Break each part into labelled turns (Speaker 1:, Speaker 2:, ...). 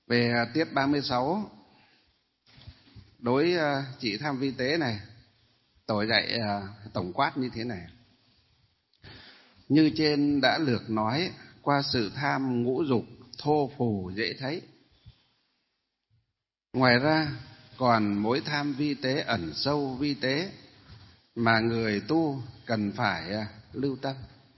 Speaker 1: Về tiết 36, đối trị tham vi tế này, Tổ dạy tổng quát như thế này. Như trên đã lược nói, qua sự tham ngũ dục thô phù dễ thấy. Ngoài ra còn mối tham vi tế ẩn sâu vi tế mà người tu cần phải lưu tâm.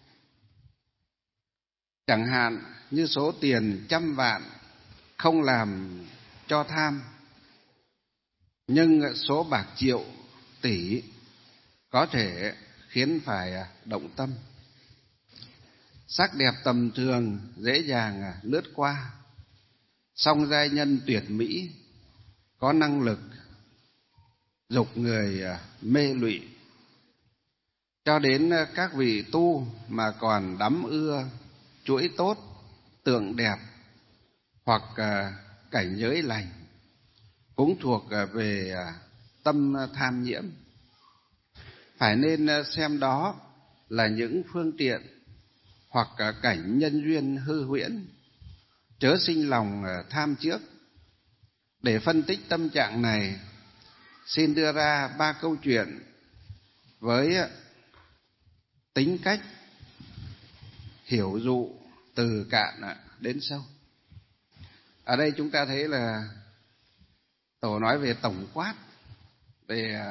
Speaker 1: Chẳng hạn như số tiền 100 vạn không làm cho tham, nhưng số bạc triệu, tỷ có thể khiến phải động tâm. Sắc đẹp tầm thường dễ dàng lướt qua, song giai nhân tuyệt mỹ có năng lực dục người mê lụy. Cho đến các vị tu mà còn đắm ưa chuỗi tốt, tượng đẹp hoặc cảnh giới lành cũng thuộc về tâm tham nhiễm. Phải nên xem đó là những phương tiện hoặc cảnh nhân duyên hư huyễn, chớ sinh lòng tham trước. Để phân tích tâm trạng này, xin đưa ra 3 câu chuyện với tính cách hiểu dụ từ cạn đến sâu. Ở đây chúng ta thấy là Tổ nói về tổng quát, về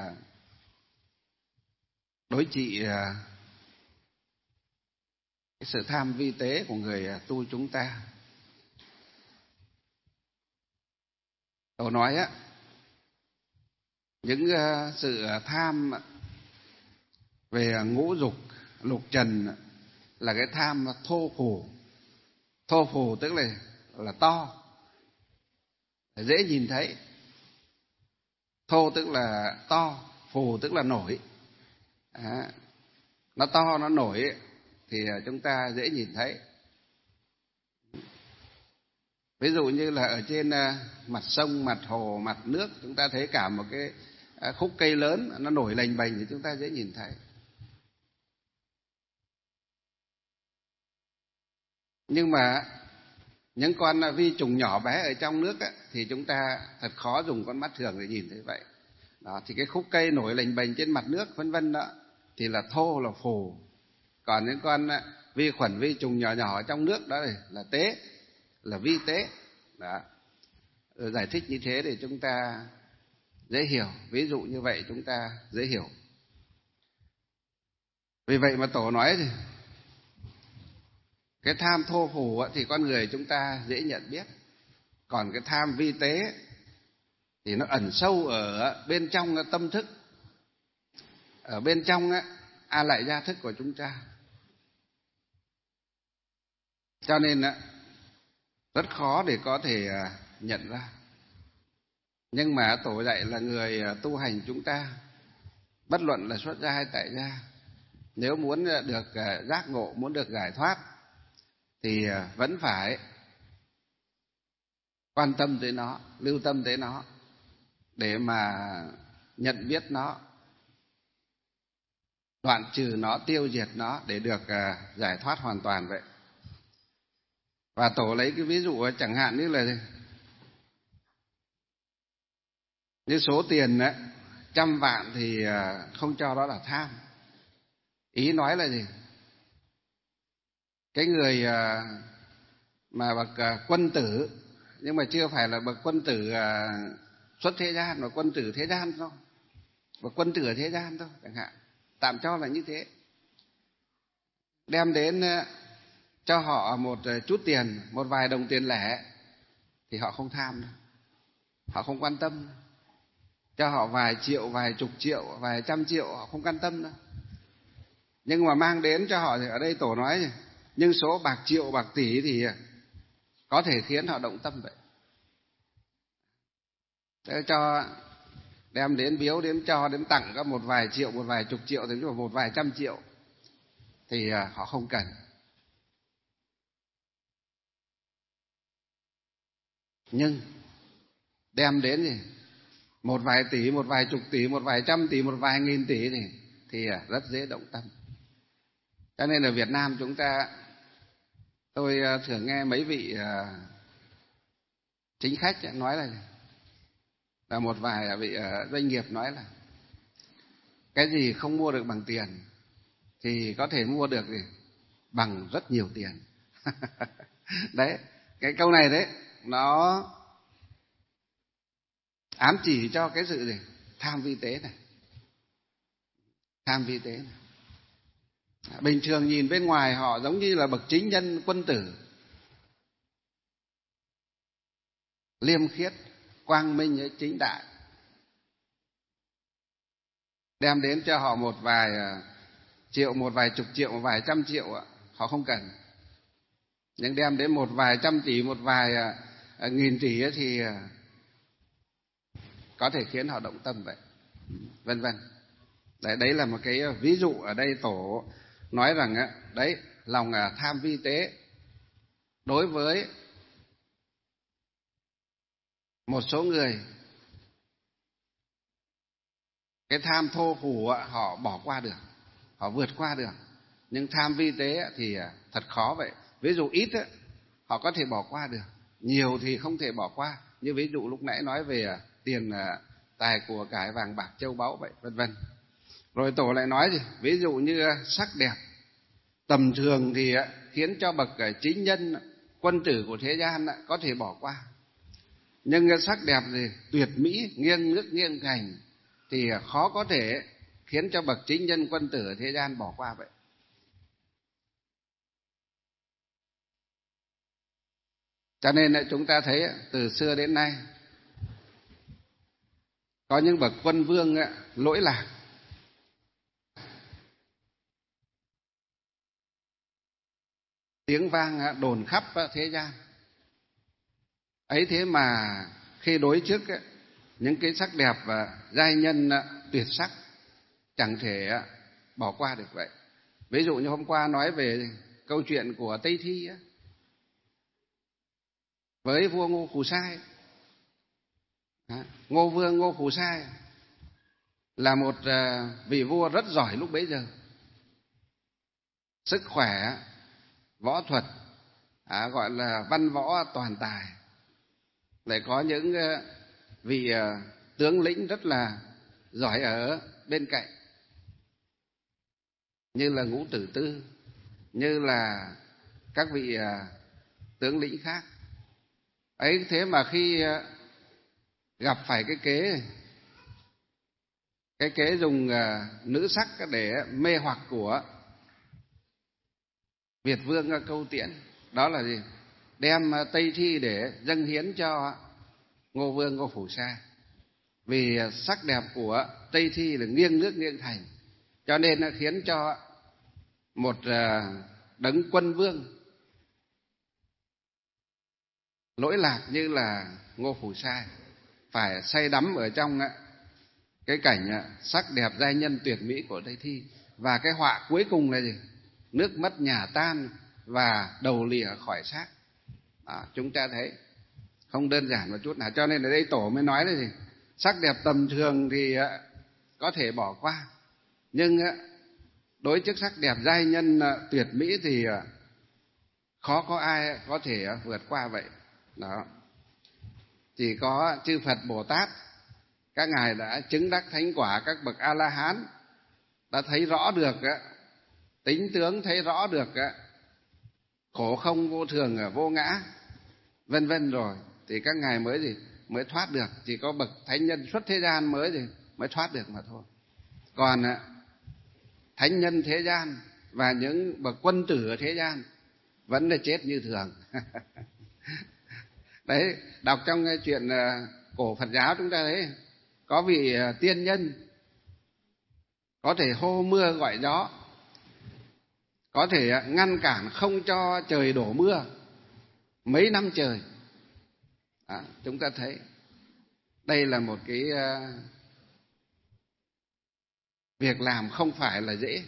Speaker 1: đối trị cái sự tham vi tế của người tu chúng ta. Tổ nói những sự tham về ngũ dục lục trần là cái tham thô phù. Thô phù tức là to, dễ nhìn thấy. Thô tức là to, phù tức là nổi. Nó to, nó nổi thì chúng ta dễ nhìn thấy. Ví dụ như là ở trên mặt sông, mặt hồ, mặt nước, chúng ta thấy cả một cái khúc cây lớn nó nổi lềnh bềnh thì chúng ta dễ nhìn thấy. Nhưng mà những con vi trùng nhỏ bé ở trong nước thì chúng ta thật khó dùng con mắt thường để nhìn thấy vậy. Đó, thì cái khúc cây nổi lềnh bềnh trên mặt nước vân vân đó thì là thô, là phù. Còn những con vi khuẩn, vi trùng nhỏ nhỏ ở trong nước đó là tế, là vi tế. Đó. Giải thích như thế để chúng ta dễ hiểu. Ví dụ như vậy chúng ta dễ hiểu. Vì vậy mà Tổ nói thì cái tham thô phù thì con người chúng ta dễ nhận biết. Còn cái tham vi tế thì nó ẩn sâu ở bên trong tâm thức, ở bên trong a lại gia thức của chúng ta. Cho nên rất khó để có thể nhận ra. Nhưng mà Tổ dạy là người tu hành chúng ta, bất luận là xuất gia hay tại gia, nếu muốn được giác ngộ, muốn được giải thoát thì vẫn phải quan tâm tới nó, lưu tâm tới nó để mà nhận biết nó, đoạn trừ nó, tiêu diệt nó để được giải thoát hoàn toàn vậy. Và Tổ lấy cái ví dụ chẳng hạn như là như số tiền 100 vạn thì không cho đó là tham. Ý nói là gì? Cái người mà bậc quân tử nhưng mà chưa phải là bậc quân tử xuất thế gian, mà quân tử thế gian thôi, bậc quân tử ở thế gian thôi chẳng hạn, tạm cho là như thế, đem đến cho họ một chút tiền, một vài đồng tiền lẻ thì họ không tham đâu, họ không quan tâm. Cho họ vài triệu, vài chục triệu, vài trăm triệu họ không quan tâm đâu. Nhưng mà mang đến cho họ thì ở đây Tổ nói nhưng số bạc triệu, bạc tỷ thì có thể khiến họ động tâm vậy. Thế cho đem đến biếu, đến cho, đến tặng có một vài triệu, một vài chục triệu, thậm chí một vài trăm triệu thì họ không cần. Nhưng đem đến thì một vài tỷ, một vài chục tỷ, một vài trăm tỷ, một vài nghìn tỷ thì rất dễ động tâm. Cho nên ở Việt Nam chúng ta, tôi thường nghe mấy vị Chính khách nói là một vài vị doanh nghiệp nói là cái gì không mua được bằng tiền thì có thể mua được bằng rất nhiều tiền. Đấy, cái câu này đấy nó ám chỉ cho cái sự tham vi tế này. Tham vi tế này. Bình thường nhìn bên ngoài họ giống như là bậc chính nhân quân tử, liêm khiết, quang minh, chính đại, đem đến cho họ một vài triệu, một vài chục triệu, một vài trăm triệu họ không cần. Nhưng đem đến một vài trăm tỷ, một vài nghìn tỷ thì có thể khiến họ động tâm vậy, vân vân. Đấy là một cái ví dụ ở đây Tổ nói rằng đấy, lòng tham vi tế đối với một số người, cái tham thô phù họ bỏ qua được, họ vượt qua được. Nhưng tham vi tế thì thật khó vậy. Ví dụ ít họ có thể bỏ qua được, nhiều thì không thể bỏ qua. Như ví dụ lúc nãy nói về tiền tài của cải vàng bạc châu báu vậy, vân vân. Rồi Tổ lại nói gì? Ví dụ như sắc đẹp tầm thường thì khiến cho bậc chính nhân quân tử của thế gian có thể bỏ qua. Nhưng sắc đẹp gì tuyệt mỹ, nghiêng nước nghiêng thành thì khó có thể khiến cho bậc chính nhân quân tử ở thế gian bỏ qua vậy. Cho nên chúng ta thấy từ xưa đến nay có những bậc quân vương lỗi lạc, tiếng vang đồn khắp thế gian. Ấy thế mà khi đối trước những cái sắc đẹp và giai nhân tuyệt sắc chẳng thể bỏ qua được vậy. Ví dụ như hôm qua nói về câu chuyện của Tây Thi với vua Ngô Phù Sai. Ngô Vương Ngô Phù Sai là một vị vua rất giỏi lúc bấy giờ, sức khỏe, võ thuật, gọi là văn võ toàn tài. Lại có những vị tướng lĩnh rất là giỏi ở bên cạnh, như là Ngũ Tử Tư, như là các vị tướng lĩnh khác. Ấy thế mà khi gặp phải cái kế dùng nữ sắc để mê hoặc của Việt vương Câu Tiễn, đó là gì? Đem Tây Thi để dâng hiến cho Ngô Vương Ngô Phù Sa. Vì sắc đẹp của Tây Thi là nghiêng nước nghiêng thành, cho nên nó khiến cho một đấng quân vương lỗi lạc như là Ngô Phù Sa phải say đắm ở trong cái cảnh sắc đẹp giai nhân tuyệt mỹ của Tây Thi. Và cái họa cuối cùng là gì? Nước mất nhà tan và đầu lìa khỏi xác. Chúng ta thấy không đơn giản một chút nào. Cho nên ở đây Tổ mới nói là gì? Sắc đẹp tầm thường thì có thể bỏ qua, nhưng đối trước sắc đẹp giai nhân tuyệt mỹ thì khó có ai có thể vượt qua vậy. Đó. Chỉ có chư Phật Bồ Tát, các ngài đã chứng đắc thánh quả, các bậc A La Hán đã thấy rõ được tính tướng, thấy rõ được khổ không vô thường vô ngã, vân vân, rồi thì các ngài mới gì? Mới thoát được. Chỉ có bậc thánh nhân xuất thế gian mới thoát được mà thôi. Còn thánh nhân thế gian và những bậc quân tử ở thế gian vẫn là chết như thường. Đấy, đọc trong chuyện cổ Phật giáo chúng ta thấy có vị tiên nhân có thể hô mưa gọi gió, có thể ngăn cản không cho trời đổ mưa mấy năm trời. Chúng ta thấy đây là một cái việc làm không phải là dễ.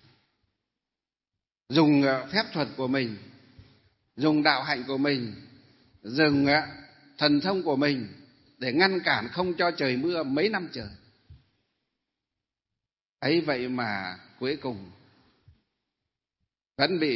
Speaker 1: Dùng phép thuật của mình, dùng đạo hạnh của mình, dùng thần thông của mình để ngăn cản không cho trời mưa mấy năm trời. Ấy vậy mà cuối cùng vẫn bị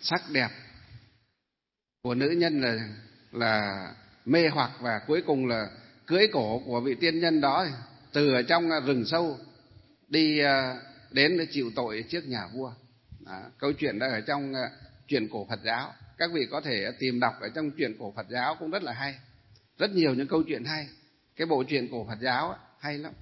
Speaker 1: sắc đẹp của nữ nhân là mê hoặc, và cuối cùng là cưỡi cổ của vị tiên nhân đó từ ở trong rừng sâu đi đến để chịu tội trước nhà vua. Đó, câu chuyện đó ở trong truyện cổ Phật giáo, các vị có thể tìm đọc ở trong truyện cổ Phật giáo cũng rất là hay, rất nhiều những câu chuyện hay. Cái bộ truyện cổ Phật giáo hay lắm,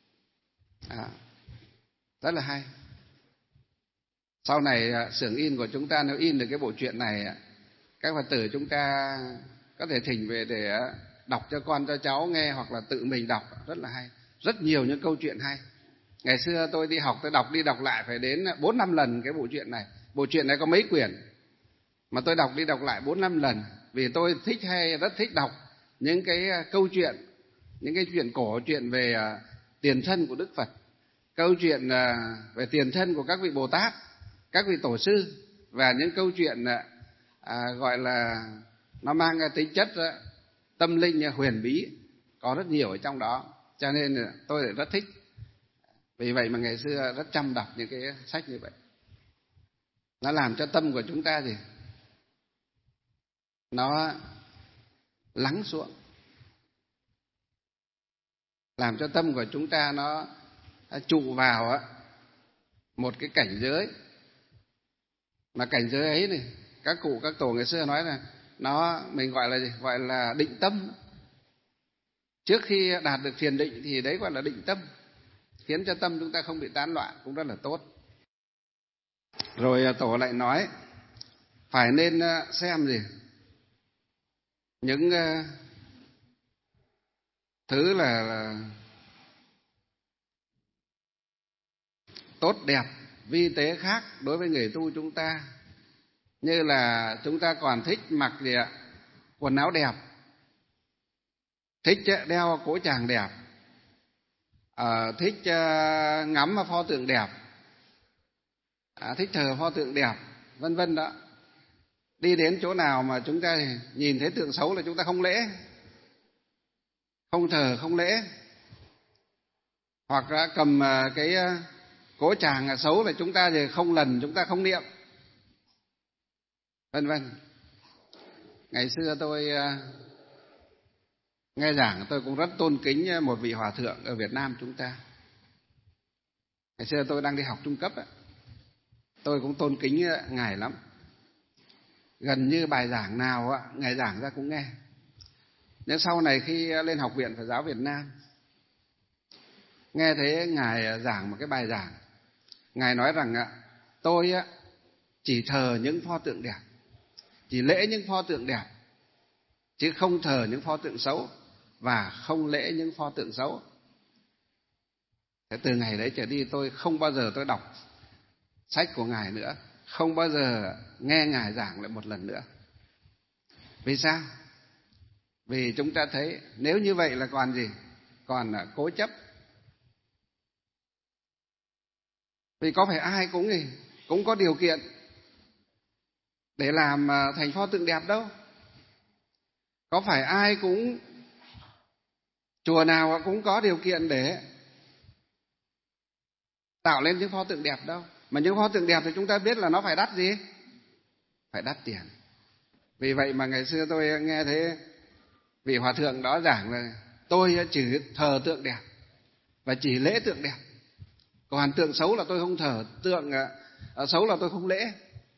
Speaker 1: rất là hay. Sau này xưởng in của chúng ta nếu in được cái bộ truyện này, các Phật tử chúng ta có thể thỉnh về để đọc cho con cho cháu nghe, hoặc là tự mình đọc, rất là hay. Rất nhiều những câu chuyện hay. Ngày xưa tôi đi học, tôi đọc đi đọc lại phải đến 4-5 lần cái bộ truyện này. Bộ truyện này có mấy quyển mà tôi đọc đi đọc lại 4-5 lần, vì tôi rất thích đọc những cái câu chuyện, những cái chuyện cổ, chuyện về tiền thân của Đức Phật, câu chuyện về tiền thân của các vị Bồ Tát, các vị tổ sư, và những câu chuyện gọi là nó mang tính chất tâm linh huyền bí, có rất nhiều ở trong đó, cho nên tôi lại rất thích. Vì vậy mà ngày xưa rất chăm đọc những cái sách như vậy. Nó làm cho tâm của chúng ta nó lắng xuống, làm cho tâm của chúng ta nó trụ vào một cái cảnh giới, mà cảnh giới ấy này, các cụ các tổ ngày xưa nói là mình gọi là gì? Gọi là định tâm. Trước khi đạt được thiền định thì đấy gọi là định tâm, khiến cho tâm chúng ta không bị tán loạn, cũng rất là tốt. Rồi tổ lại nói phải nên xem gì, những thứ là tốt đẹp vi tế khác đối với người tu chúng ta. Như là chúng ta còn thích mặc gì ạ? Quần áo đẹp, thích đeo cổ tràng đẹp, thích ngắm pho tượng đẹp, thích thờ pho tượng đẹp, vân vân đó. Đi đến chỗ nào mà chúng ta nhìn thấy tượng xấu là chúng ta không lễ, không thờ, không lễ. Hoặc là cầm cái cổ tràng xấu là chúng ta thì không lần, chúng ta không niệm, vân vân. Ngày xưa tôi nghe giảng, tôi cũng rất tôn kính một vị hòa thượng ở Việt Nam chúng ta. Ngày xưa tôi đang đi học trung cấp, tôi cũng tôn kính ngài lắm. Gần như bài giảng nào ngài giảng ra cũng nghe. Nhưng sau này khi lên Học viện Phật giáo Việt Nam, nghe thấy ngài giảng một cái bài giảng, ngài nói rằng tôi chỉ thờ những pho tượng đẹp, chỉ lễ những pho tượng đẹp, chứ không thờ những pho tượng xấu và không lễ những pho tượng xấu. Thế từ ngày đấy trở đi tôi không bao giờ tôi đọc sách của ngài nữa, không bao giờ nghe ngài giảng lại một lần nữa. Vì sao? Vì chúng ta thấy nếu như vậy là còn gì? Còn cố chấp. Vì có phải ai cũng có điều kiện để làm thành pho tượng đẹp đâu. Có phải ai cũng, chùa nào cũng có điều kiện để tạo lên những pho tượng đẹp đâu. Mà những pho tượng đẹp thì chúng ta biết là nó phải đắt gì? Phải đắt tiền. Vì vậy mà ngày xưa tôi nghe thấy vị hòa thượng đó giảng là tôi chỉ thờ tượng đẹp và chỉ lễ tượng đẹp, còn tượng xấu là tôi không thờ, tượng xấu là tôi không lễ.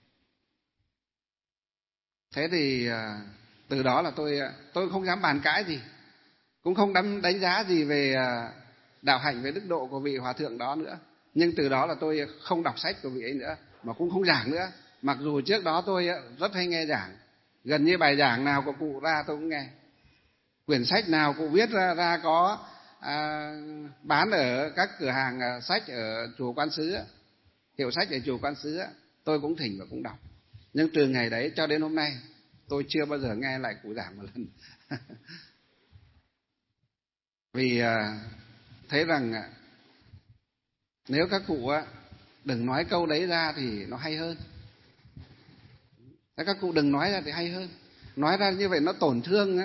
Speaker 1: Thế thì từ đó là tôi không dám bàn cãi gì, cũng không đánh giá gì về đạo hạnh, về đức độ của vị hòa thượng đó nữa. Nhưng từ đó là tôi không đọc sách của vị ấy nữa, mà cũng không giảng nữa. Mặc dù trước đó tôi rất hay nghe giảng, gần như bài giảng nào của cụ ra tôi cũng nghe, quyển sách nào cụ viết ra có bán ở các cửa hàng sách ở chùa Quan Xứ, hiệu sách ở chùa Quan Xứ, tôi cũng thỉnh và cũng đọc. Nhưng từ ngày đấy cho đến hôm nay tôi chưa bao giờ nghe lại cụ giảng một lần. Vì thấy rằng nếu các cụ đừng nói câu đấy ra thì nó hay hơn. Các cụ đừng nói ra thì hay hơn. Nói ra như vậy nó tổn thương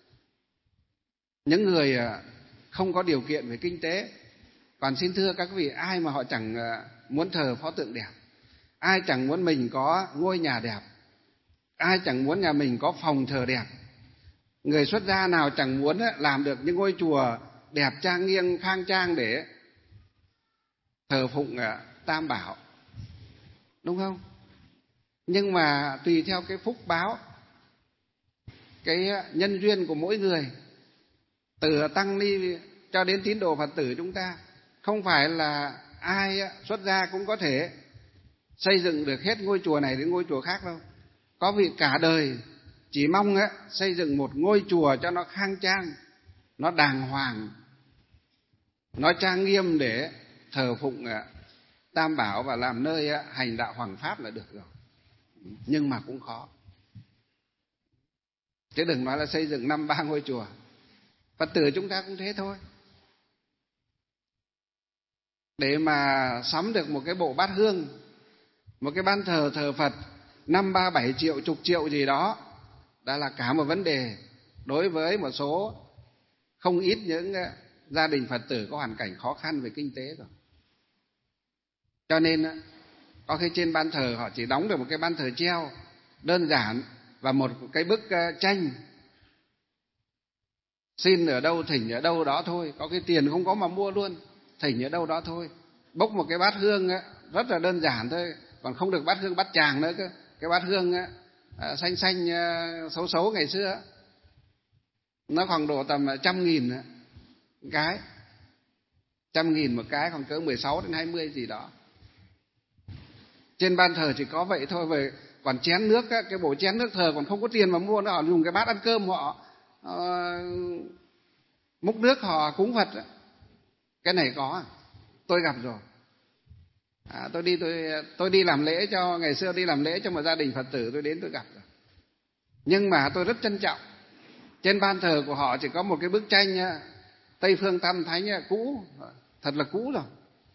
Speaker 1: những người không có điều kiện về kinh tế. Còn xin thưa các vị, ai mà họ chẳng muốn thờ pho tượng đẹp, Ai chẳng muốn mình có ngôi nhà đẹp, ai chẳng muốn nhà mình có phòng thờ đẹp. Người xuất gia nào chẳng muốn làm được những ngôi chùa đẹp trang nghiêm khang trang để thờ phụng Tam Bảo, đúng không? Nhưng mà tùy theo cái phúc báo, cái nhân duyên của mỗi người, từ tăng ni cho đến tín đồ Phật tử chúng ta, không phải là ai xuất gia cũng có thể xây dựng được hết ngôi chùa này đến ngôi chùa khác đâu. Có vị cả đời chỉ mong xây dựng một ngôi chùa cho nó khang trang, nó đàng hoàng, nó trang nghiêm để thờ phụng Tam Bảo và làm nơi hành đạo hoằng pháp là được rồi. Nhưng mà cũng khó. Chứ đừng nói là xây dựng 5-3 ngôi chùa. Phật tử chúng ta cũng thế thôi. Để mà sắm được một cái bộ bát hương, một cái ban thờ thờ Phật 5, 3, 7 triệu, chục triệu gì đó đã là cả một vấn đề đối với một số không ít những gia đình Phật tử có hoàn cảnh khó khăn về kinh tế rồi. Cho nên có khi trên ban thờ họ chỉ đóng được một cái ban thờ treo đơn giản và một cái bức tranh xin ở đâu thỉnh ở đâu đó thôi, có cái tiền không có mà mua luôn, thỉnh ở đâu đó thôi. Bốc một cái bát hương rất là đơn giản thôi, còn không được bát hương bát tràng nữa cơ. Cái bát hương xanh xanh xấu xấu ngày xưa nó khoảng độ tầm 100.000 cái, 100.000 một cái, khoảng cỡ 16 đến 20 gì đó. Trên ban thờ chỉ có vậy thôi. Về còn chén nước cái bộ chén nước thờ còn không có tiền mà mua, nó họ dùng cái bát ăn cơm họ múc nước họ cúng Phật. Cái này có, tôi gặp rồi. Tôi đi làm lễ cho, ngày xưa đi làm lễ cho một gia đình Phật tử, tôi đến tôi gặp rồi. Nhưng mà tôi rất trân trọng, trên ban thờ của họ chỉ có một cái bức tranh Tây Phương Tam Thánh cũ, thật là cũ rồi,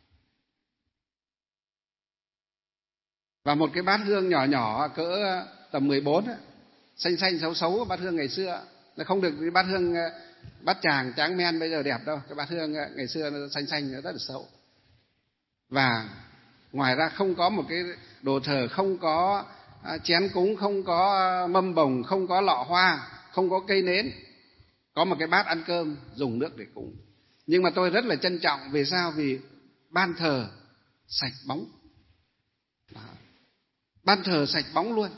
Speaker 1: và một cái bát hương nhỏ nhỏ cỡ tầm 14, xanh xanh xấu xấu, bát hương ngày xưa. Nó không được cái bát hương bát tràng tráng men bây giờ đẹp đâu. Cái bát hương ngày xưa nó xanh xanh, nó rất là xấu. Và ngoài ra không có một cái đồ thờ, không có chén cúng, không có mâm bồng, không có lọ hoa, không có cây nến. Có một cái bát ăn cơm dùng nước để cúng. Nhưng mà tôi rất là trân trọng. Vì sao? Vì ban thờ sạch bóng. Ban thờ sạch bóng luôn.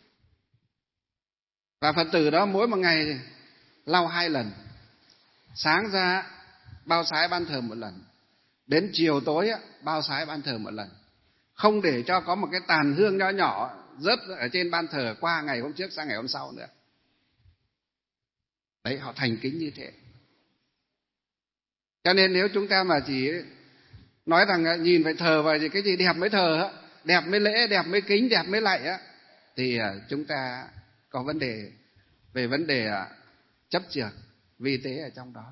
Speaker 1: Và Phật tử đó mỗi một ngày lau 2 lần. Sáng ra bao sái ban thờ 1 lần, đến chiều tối bao sái ban thờ 1 lần. Không để cho có một cái tàn hương nhỏ nhỏ rớt ở trên ban thờ qua ngày hôm trước sang ngày hôm sau nữa. Đấy, họ thành kính như thế. Cho nên nếu chúng ta mà chỉ nói rằng nhìn phải thờ vào cái gì đẹp mới thờ, đẹp mới lễ, đẹp mới kính, đẹp mới lạy thì chúng ta có vấn đề về vấn đề chấp chưởng vi tế ở trong đó.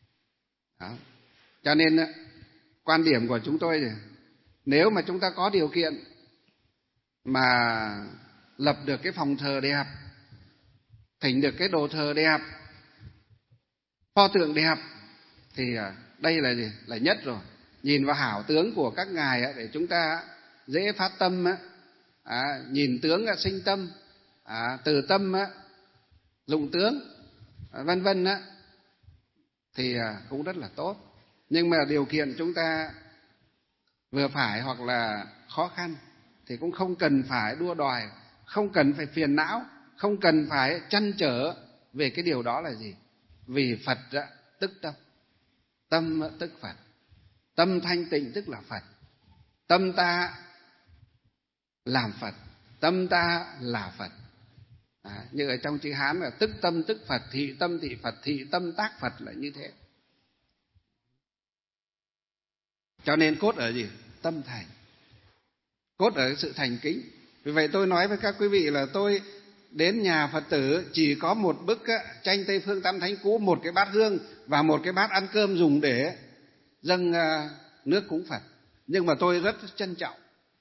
Speaker 1: Cho nên quan điểm của chúng tôi là nếu mà chúng ta có điều kiện mà lập được cái phòng thờ đẹp, thỉnh được cái đồ thờ đẹp, pho tượng đẹp, thì đây là gì? Là nhất rồi. Nhìn vào hảo tướng của các ngài để chúng ta dễ phát tâm, nhìn tướng sinh tâm, từ tâm dụng tướng, vân vân thì cũng rất là tốt. Nhưng mà điều kiện chúng ta vừa phải hoặc là khó khăn thì cũng không cần phải đua đòi, không cần phải phiền não, không cần phải trăn trở về cái điều đó là gì. Vì Phật tức tâm, tâm tức Phật, tâm thanh tịnh tức là Phật. Tâm ta làm Phật, tâm ta là Phật. Như ở trong chữ Hán là tức tâm tức Phật, thị tâm thị Phật, thị tâm tác Phật là như thế. Cho nên cốt ở gì? Tâm thành. Cốt ở sự thành kính. Vì vậy tôi nói với các quý vị là tôi đến nhà Phật tử chỉ có một bức tranh Tây Phương Tam Thánh cũ, một cái bát hương và một cái bát ăn cơm dùng để dâng nước cúng Phật. Nhưng mà tôi rất trân trọng.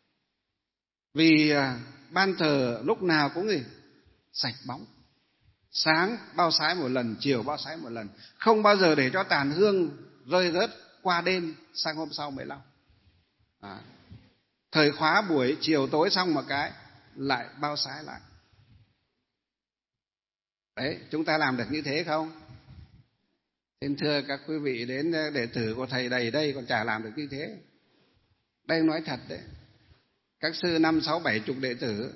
Speaker 1: Vì ban thờ lúc nào cũng gì? Sạch bóng. Sáng bao sái 1 lần, chiều bao sái 1 lần. Không bao giờ để cho tàn hương rơi rớt qua đêm sang hôm sau mới lau. Thời khóa buổi chiều tối xong một cái lại bao sái lại. Đấy, chúng ta làm được như thế không? Xin thưa các quý vị, đến đệ tử của thầy đầy đây còn chả làm được như thế. Đây nói thật đấy. Các sư 5, 6, 70 đệ tử.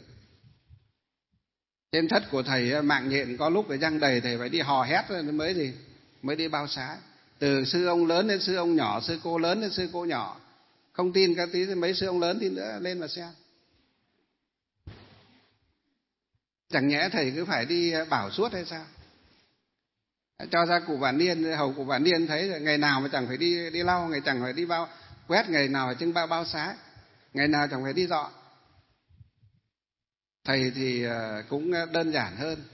Speaker 1: Trên thất của thầy mạng nhện có lúc phải răng đầy, thầy phải đi hò hét mới đi bao sái. Từ sư ông lớn đến sư ông nhỏ, sư cô lớn đến sư cô nhỏ. Không tin các tí mấy sư ông lớn tí nữa lên mà xem. Chẳng nhẽ thầy cứ phải đi bảo suốt hay sao? Cho ra cụ Vạn Niên, hầu cụ Vạn Niên thấy ngày nào mà chẳng phải đi lau, ngày chẳng phải đi bao quét, ngày nào phải trưng bao sái, ngày nào chẳng phải đi dọn. Thầy thì cũng đơn giản hơn,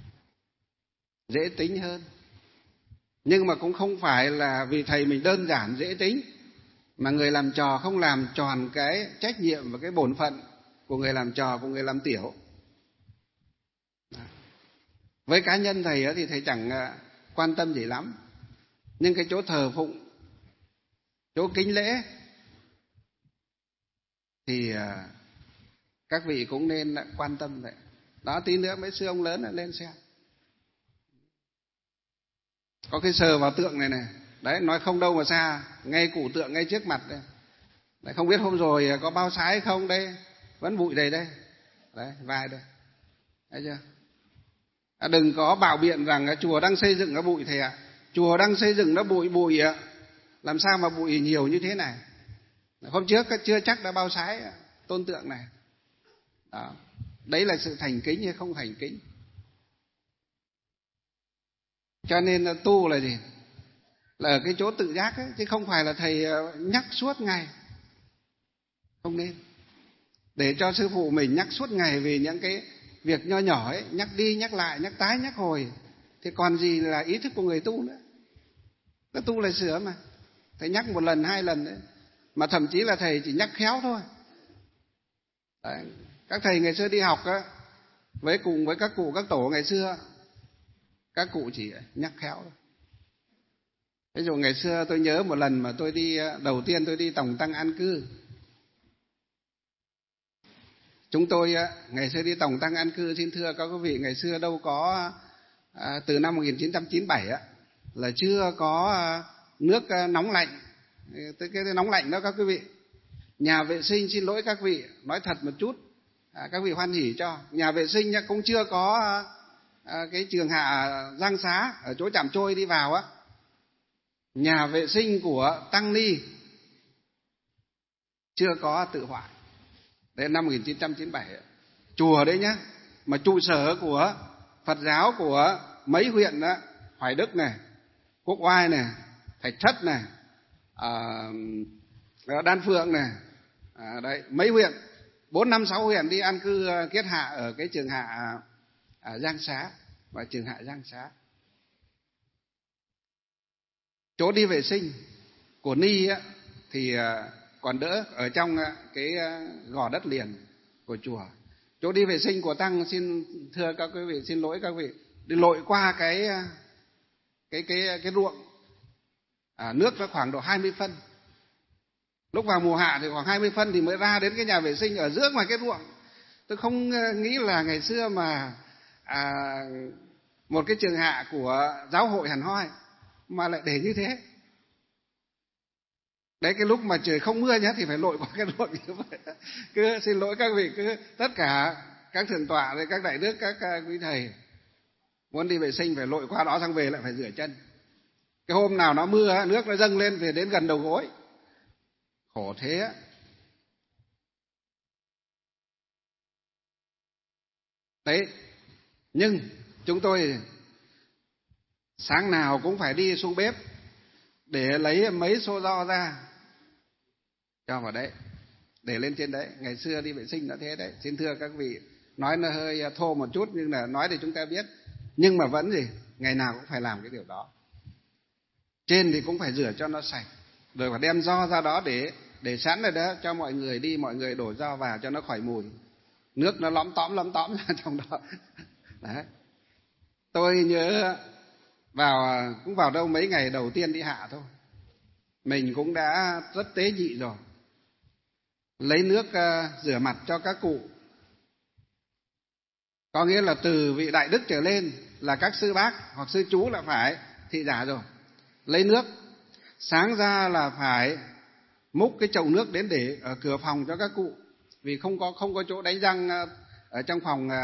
Speaker 1: dễ tính hơn. Nhưng mà cũng không phải là vì thầy mình đơn giản dễ tính mà người làm trò không làm tròn cái trách nhiệm và cái bổn phận của người làm trò, của người làm tiểu. Với cá nhân thầy thì thầy chẳng quan tâm gì lắm. Nhưng cái chỗ thờ phụng, chỗ kính lễ thì các vị cũng nên quan tâm vậy. Đó, tí nữa mấy sư ông lớn lên xem. Có cái sờ vào tượng này này. Đấy, nói không đâu mà xa, ngay cụ tượng ngay trước mặt đây. Đấy, không biết hôm rồi có bao sái không đây, vẫn bụi đầy đây. Đấy, vai đây. Thấy chưa? Đừng có bảo biện rằng chùa đang xây dựng nó bụi thầy ạ. Chùa đang xây dựng nó bụi ạ. Làm sao mà bụi nhiều như thế này? Hôm trước chưa chắc đã bao sái tôn tượng này. Đó. Đấy là sự thành kính hay không thành kính. Cho nên tu là gì? Là ở cái chỗ tự giác ấy, chứ không phải là thầy nhắc suốt ngày. Không nên. Để cho sư phụ mình nhắc suốt ngày vì những cái việc nho nhỏ ấy, nhắc đi nhắc lại, nhắc tái nhắc hồi, thì còn gì là ý thức của người tu nữa. Cái tu là sửa mà. Thầy nhắc 1 lần 2 lần đấy. Mà thậm chí là thầy chỉ nhắc khéo thôi. Đấy. Các thầy ngày xưa đi học á, cùng với các cụ các tổ ngày xưa, các cụ chỉ nhắc khéo thôi. Ví dụ ngày xưa tôi nhớ một lần mà tôi đi, đầu tiên tôi đi Tòng Tăng an cư. Chúng tôi ngày xưa đi Tòng Tăng an cư, xin thưa các quý vị, ngày xưa đâu có từ năm 1997 á là chưa có nước nóng lạnh. Cái nóng lạnh đó các quý vị. Nhà vệ sinh, xin lỗi các vị, nói thật một chút, các vị hoan hỉ cho. Nhà vệ sinh cũng chưa có cái trường Hạ Giang Xá ở chỗ Trạm Trôi đi vào á. Nhà vệ sinh của Tăng Ni chưa có tự hoại. Đấy năm 1997. Chùa đấy nhá, mà trụ sở của Phật giáo của mấy huyện đó, Hoài Đức này, Quốc Oai này, Thạch Thất này, Đan Phượng này, đấy mấy huyện, 4, 5, 6 huyện đi an cư kết hạ ở cái trường Hạ Giang Xá và trường Hạ Giang Xá. Chỗ đi vệ sinh của Ni á, thì còn đỡ ở trong cái gò đất liền của chùa. Chỗ đi vệ sinh của Tăng, xin thưa các quý vị, xin lỗi các vị, đi lội qua cái ruộng, nước nó khoảng độ 20 phân. Lúc vào mùa hạ thì khoảng 20 phân thì mới ra đến cái nhà vệ sinh ở giữa ngoài cái ruộng. Tôi không nghĩ là ngày xưa mà một cái trường Hạ của giáo hội hẳn hoi mà lại để như thế. Đấy, cái lúc mà trời không mưa nhá thì phải lội qua cái ruộng như vậy. Cứ xin lỗi các vị, cứ tất cả các thượng tọa với các đại đức, các quý thầy muốn đi vệ sinh phải lội qua đó, sang về lại phải rửa chân. Cái hôm nào nó mưa, nước nó dâng lên về đến gần đầu gối. Khổ thế. Đấy, nhưng chúng tôi sáng nào cũng phải đi xuống bếp để lấy mấy xô ro ra cho vào đấy, để lên trên đấy. Ngày xưa đi vệ sinh nó thế đấy. Xin thưa các vị, nói nó hơi thô một chút nhưng là nói để chúng ta biết. Nhưng mà vẫn gì, ngày nào cũng phải làm cái điều đó. Trên thì cũng phải rửa cho nó sạch, rồi phải đem ro ra đó để sẵn rồi đó, cho mọi người đi, mọi người đổ ro vào cho nó khỏi mùi. Nước nó lõm tõm ra trong đó. Đấy. Tôi nhớ cũng vào đâu mấy ngày đầu tiên đi hạ thôi, mình cũng đã rất tế nhị rồi. lấy nước rửa mặt cho các cụ. Có nghĩa là từ vị đại đức trở lên là các sư bác hoặc sư chú là phải thị giả rồi. Lấy nước, sáng ra là phải múc cái chậu nước đến để ở cửa phòng cho các cụ, vì không có chỗ đánh răng ở trong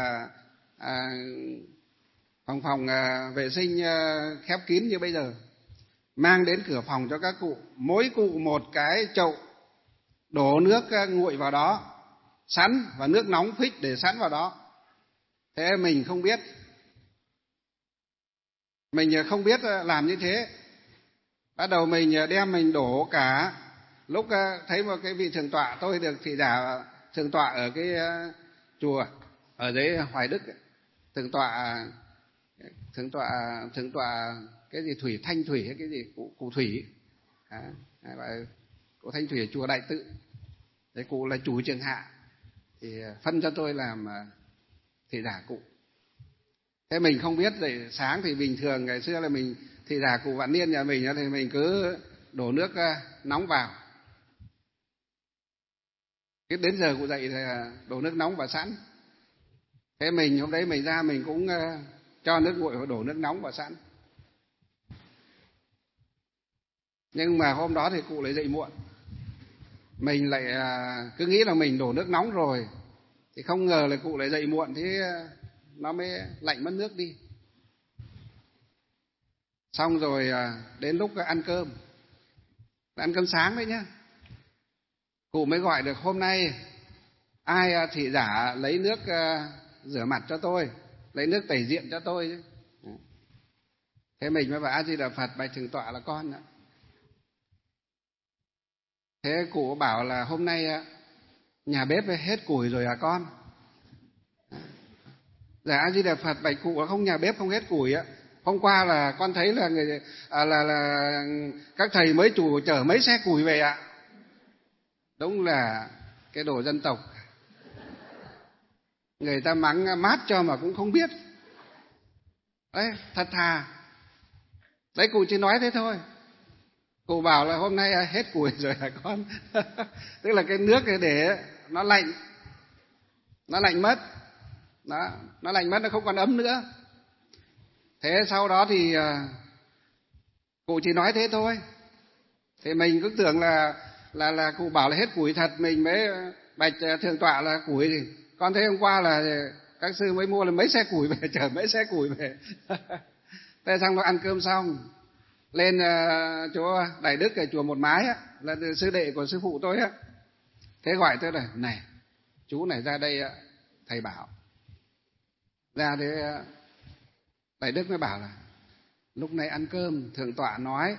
Speaker 1: phòng vệ sinh khép kín như bây giờ. Mang đến cửa phòng cho các cụ, mỗi cụ một cái chậu, đổ nước nguội vào đó sẵn và nước nóng phích để sẵn vào đó. Thế mình không biết làm như thế. Bắt đầu mình đem mình đổ cả. Lúc thấy một cái vị thượng tọa, tôi được thị giả thượng tọa ở cái chùa ở dưới Hoài Đức, thượng tọa cái gì Thủy Thanh Thủy hay cái gì cụ Thủy, cụ Thanh Thủy ở chùa Đại Tự. Đấy, cụ là chủ trường hạ thì phân cho tôi làm thị giả cụ. Thế mình không biết, dậy sáng thì bình thường ngày xưa là mình thị giả cụ Vạn Niên nhà mình thì mình cứ đổ nước nóng vào. Cái đến giờ cụ dậy thì đổ nước nóng vào sẵn. Thế mình hôm đấy mình ra mình cũng cho nước nguội và đổ nước nóng vào sẵn. Nhưng mà hôm đó thì cụ lại dậy muộn. Mình lại cứ nghĩ là mình đổ nước nóng rồi, thì không ngờ là cụ lại dậy muộn, thế nó mới lạnh mất nước đi. Xong rồi đến lúc ăn cơm sáng đấy nhá, cụ mới gọi được hôm nay ai thị giả lấy nước rửa mặt cho tôi, lấy nước tẩy diện cho tôi chứ. Thế mình mới bảo A Di Đà Phật, bạch thượng tọa là con ạ. Thế cụ bảo là hôm nay nhà bếp hết củi rồi à con? Dạ A Di Đà Phật, bạch cụ không nhà bếp không hết củi á. Hôm qua là con thấy là là các thầy mới chủ chở mấy xe củi về ạ. Đúng là cái đồ dân tộc. Người ta mắng mát cho mà cũng không biết. Đấy, thật thà. Đấy, cụ chỉ nói thế thôi. Cụ bảo là hôm nay hết củi rồi hả con? Tức là cái nước này để nó lạnh mất. Đó, nó lạnh mất, nó không còn ấm nữa. Thế sau đó thì cụ chỉ nói thế thôi. Thì mình cứ tưởng là cụ bảo là hết củi thật, mình mới bạch thượng tọa là củi thì con thấy hôm qua là các sư mới mua là mấy xe củi về, chở mấy xe củi về. Thế xong nó ăn cơm xong lên chỗ Đại Đức ở chùa Một Mái á, là sư đệ của sư phụ tôi á. Thế gọi tôi là này, chú này ra đây thầy bảo. Ra thế Đại Đức mới bảo là lúc này ăn cơm thượng tọa nói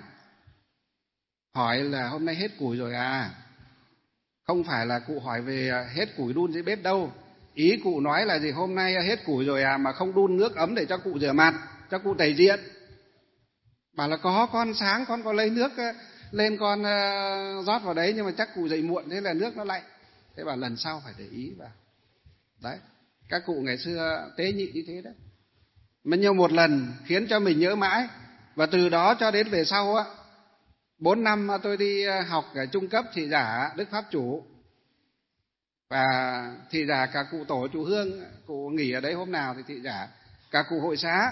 Speaker 1: hỏi là hôm nay hết củi rồi à. Không phải là cụ hỏi về hết củi đun dưới bếp đâu. Ý cụ nói là gì, hôm nay hết củi rồi à, mà không đun nước ấm để cho cụ rửa mặt, cho cụ tẩy diện. Bảo là có, con sáng con có lấy nước lên con rót vào đấy, nhưng mà chắc cụ dậy muộn thế là nước nó lạnh. Thế bảo lần sau phải để ý vào. Đấy, các cụ ngày xưa tế nhị như thế đấy. Mà nhiều một lần khiến cho mình nhớ mãi. Và từ đó cho đến về sau á, 4 năm tôi đi học ở trung cấp thị giả Đức Pháp Chủ. Và thị giả cả cụ tổ chủ Hương, cụ nghỉ ở đấy hôm nào thì thị giả cả cụ hội xá.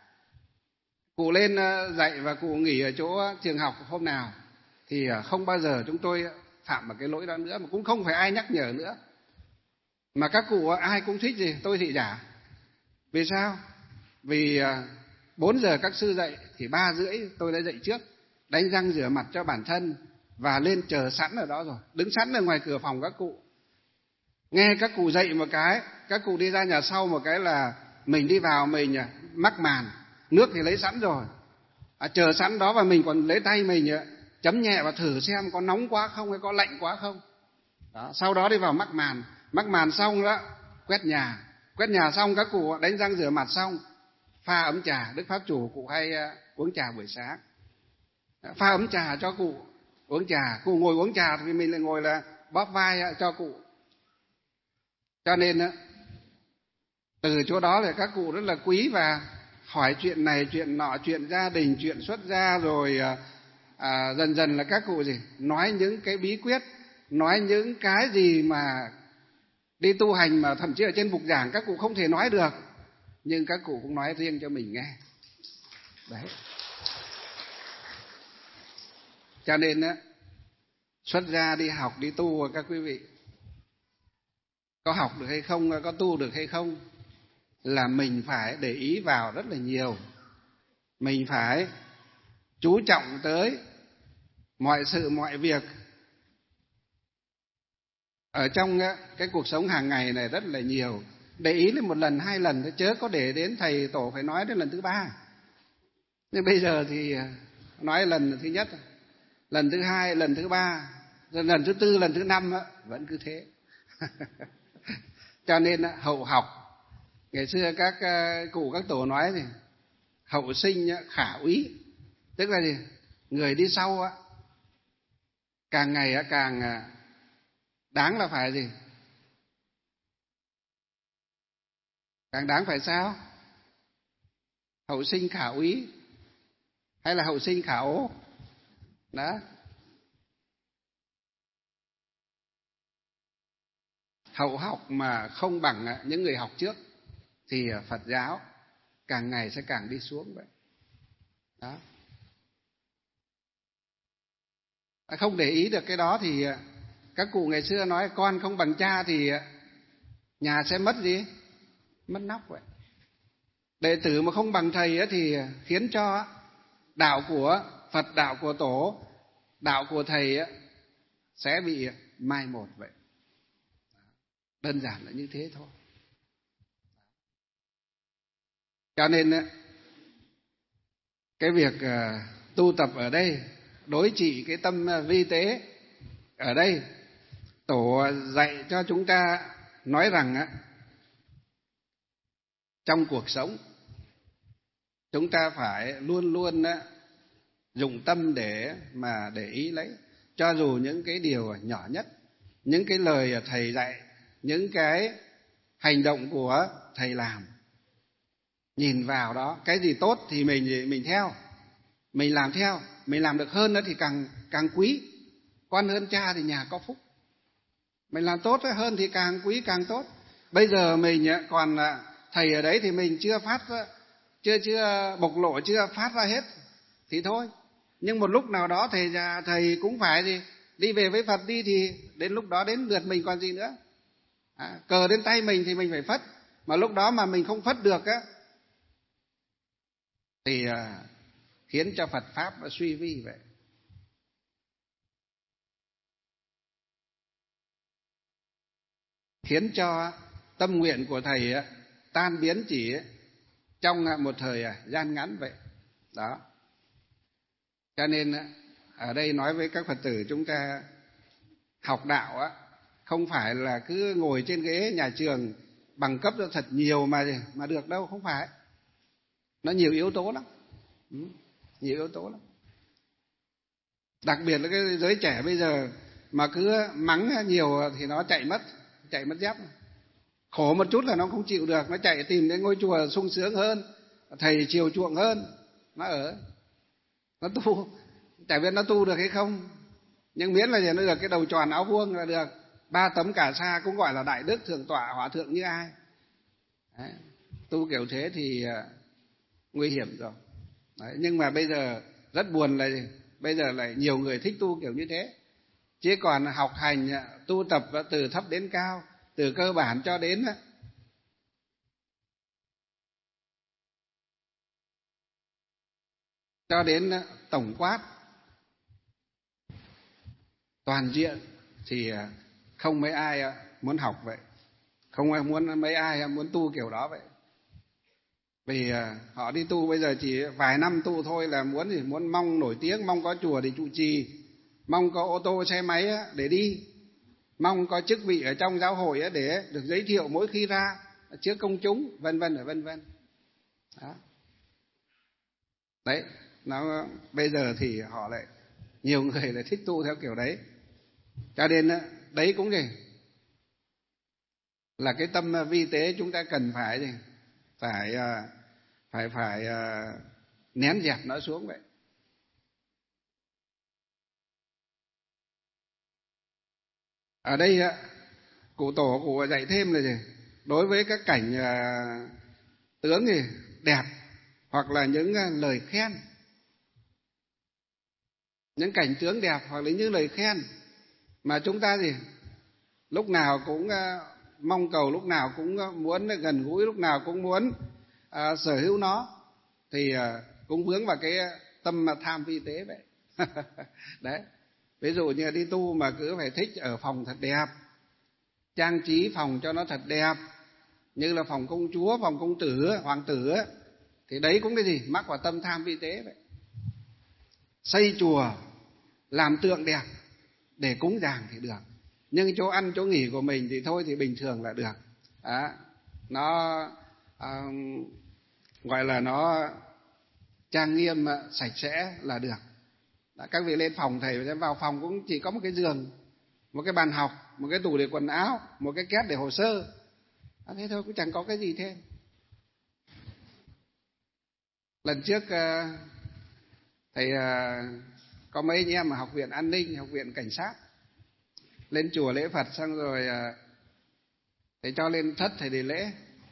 Speaker 1: Cụ lên dạy và cụ nghỉ ở chỗ trường học hôm nào thì không bao giờ chúng tôi phạm vào cái lỗi đó nữa, mà cũng không phải ai nhắc nhở nữa. Mà các cụ ai cũng thích gì tôi thị giả. Vì sao? Vì 4 giờ các sư dạy thì 3 rưỡi tôi đã dậy trước, đánh răng rửa mặt cho bản thân và lên chờ sẵn ở đó rồi, đứng sẵn ở ngoài cửa phòng các cụ. Nghe các cụ dậy một cái, các cụ đi ra nhà sau một cái là mình đi vào, mình mắc màn, nước thì lấy sẵn rồi, chờ sẵn đó, và mình còn lấy tay mình chấm nhẹ và thử xem có nóng quá không hay có lạnh quá không. Đó, sau đó đi vào mắc màn xong đó, quét nhà xong các cụ đánh răng rửa mặt xong, pha ấm trà. Đức Pháp Chủ cụ hay uống trà buổi sáng, pha ấm trà cho cụ uống trà. Cụ ngồi uống trà thì mình lại ngồi là bóp vai cho cụ. Cho nên từ chỗ đó là các cụ rất là quý và hỏi chuyện này chuyện nọ, chuyện gia đình, chuyện xuất gia, rồi dần dần là các cụ nói những cái bí quyết nói những cái gì mà đi tu hành mà thậm chí ở trên bục giảng các cụ không thể nói được, nhưng các cụ cũng nói riêng cho mình nghe. Đấy. Cho nên á, xuất gia đi học đi tu các quý vị, có học được hay không, có tu được hay không là mình phải để ý vào rất là nhiều. Mình phải chú trọng tới mọi sự mọi việc ở trong cái cuộc sống hàng ngày này rất là nhiều. Để ý lên một lần hai lần, chớ có để đến thầy tổ phải nói đến lần thứ ba. Nhưng bây giờ thì nói lần thứ nhất, lần thứ hai, lần thứ ba, lần thứ tư, lần thứ năm vẫn cứ thế. Cho nên hậu học, ngày xưa các cụ các tổ nói thì hậu sinh khả úy, tức là gì? Người đi sau càng ngày càng đáng là phải gì? Càng đáng phải sao? Hậu sinh khả úy hay là hậu sinh khả ố? Đó. Hậu học mà không bằng những người học trước thì Phật giáo càng ngày sẽ càng đi xuống vậy. Đó. Không để ý được cái đó thì các cụ ngày xưa nói con không bằng cha thì nhà sẽ mất gì? Mất nóc vậy. Đệ tử mà không bằng thầy thì khiến cho đạo của Phật, đạo của tổ, đạo của thầy sẽ bị mai một vậy. Đơn giản là như thế thôi. Cho nên cái việc tu tập ở đây, đối trị cái tâm vi tế ở đây, tổ dạy cho chúng ta nói rằng trong cuộc sống chúng ta phải luôn luôn dùng tâm để mà để ý lấy, cho dù những cái điều nhỏ nhất, những cái lời thầy dạy, những cái hành động của thầy làm, nhìn vào đó cái gì tốt thì mình theo, mình làm theo, mình làm được hơn nữa thì càng quý. Con hơn cha thì nhà có phúc. Mình làm tốt hơn thì càng quý càng tốt. Bây giờ mình còn thầy ở đấy thì mình chưa bộc lộ, chưa phát ra hết thì thôi. Nhưng một lúc nào đó thầy cũng phải gì đi về với Phật đi, thì đến lúc đó đến lượt mình còn gì nữa. Cờ đến tay mình thì mình phải phất, mà lúc đó mà mình không phất được thì khiến cho Phật pháp nó suy vi vậy. Khiến cho tâm nguyện của thầy tan biến chỉ trong một thời gian ngắn vậy. Đó. Cho nên ở đây nói với các Phật tử chúng ta học đạo không phải là cứ ngồi trên ghế nhà trường bằng cấp cho thật nhiều mà được đâu, không phải. Nó nhiều yếu tố lắm. Nhiều yếu tố lắm. Đặc biệt là cái giới trẻ bây giờ mà cứ mắng nhiều thì nó chạy mất dép. Khổ một chút là nó không chịu được, nó chạy tìm đến ngôi chùa sung sướng hơn, thầy chiều chuộng hơn, nó tu, chả biết nó tu được hay không, nhưng miễn là nó được cái đầu tròn áo vuông là được, 3 tấm cả sa cũng gọi là đại đức thượng tọa hòa thượng như ai. Đấy. Tu kiểu thế thì nguy hiểm rồi. Đấy. Nhưng mà bây giờ rất buồn là bây giờ lại nhiều người thích tu kiểu như thế, chứ còn học hành tu tập từ thấp đến cao, từ cơ bản cho đến tổng quát toàn diện thì không mấy ai muốn học vậy, không mấy ai muốn tu kiểu đó vậy. Vì họ đi tu bây giờ chỉ vài năm tu thôi là muốn mong nổi tiếng, mong có chùa để trụ trì, mong có ô tô xe máy để đi, mong có chức vị ở trong giáo hội để được giới thiệu mỗi khi ra trước công chúng, vân vân. Đó. Đấy, bây giờ thì họ lại nhiều người lại thích tu theo kiểu đấy. Cho nên đấy cũng gì là cái tâm vi tế chúng ta cần phải nén dẹp nó xuống vậy. Ở đây cụ tổ cụ dạy thêm là gì? Đối với các cảnh tướng thì đẹp, hoặc là những lời khen, những cảnh tướng đẹp hoặc là những lời khen mà chúng ta gì lúc nào cũng mong cầu, lúc nào cũng muốn gần gũi, lúc nào cũng muốn sở hữu nó, thì cũng vướng vào cái tâm tham vi tế vậy. Đấy, ví dụ như đi tu mà cứ phải thích ở phòng thật đẹp, trang trí phòng cho nó thật đẹp, như là phòng công chúa, phòng công tử, hoàng tử ấy, thì đấy cũng cái gì mắc vào tâm tham vi tế vậy. Xây chùa làm tượng đẹp để cúng dường thì được, nhưng chỗ ăn chỗ nghỉ của mình thì thôi thì bình thường là được. Đó, nó gọi là nó trang nghiêm sạch sẽ là được. Đó, các vị lên phòng thầy sẽ vào phòng cũng chỉ có một cái giường, một cái bàn học, một cái tủ để quần áo, một cái két để hồ sơ. Thế thôi, cũng chẳng có cái gì thêm. Lần trước thầy có mấy anh em mà học viện an ninh, học viện cảnh sát lên chùa lễ Phật, xong rồi thầy cho lên thất thầy để lễ.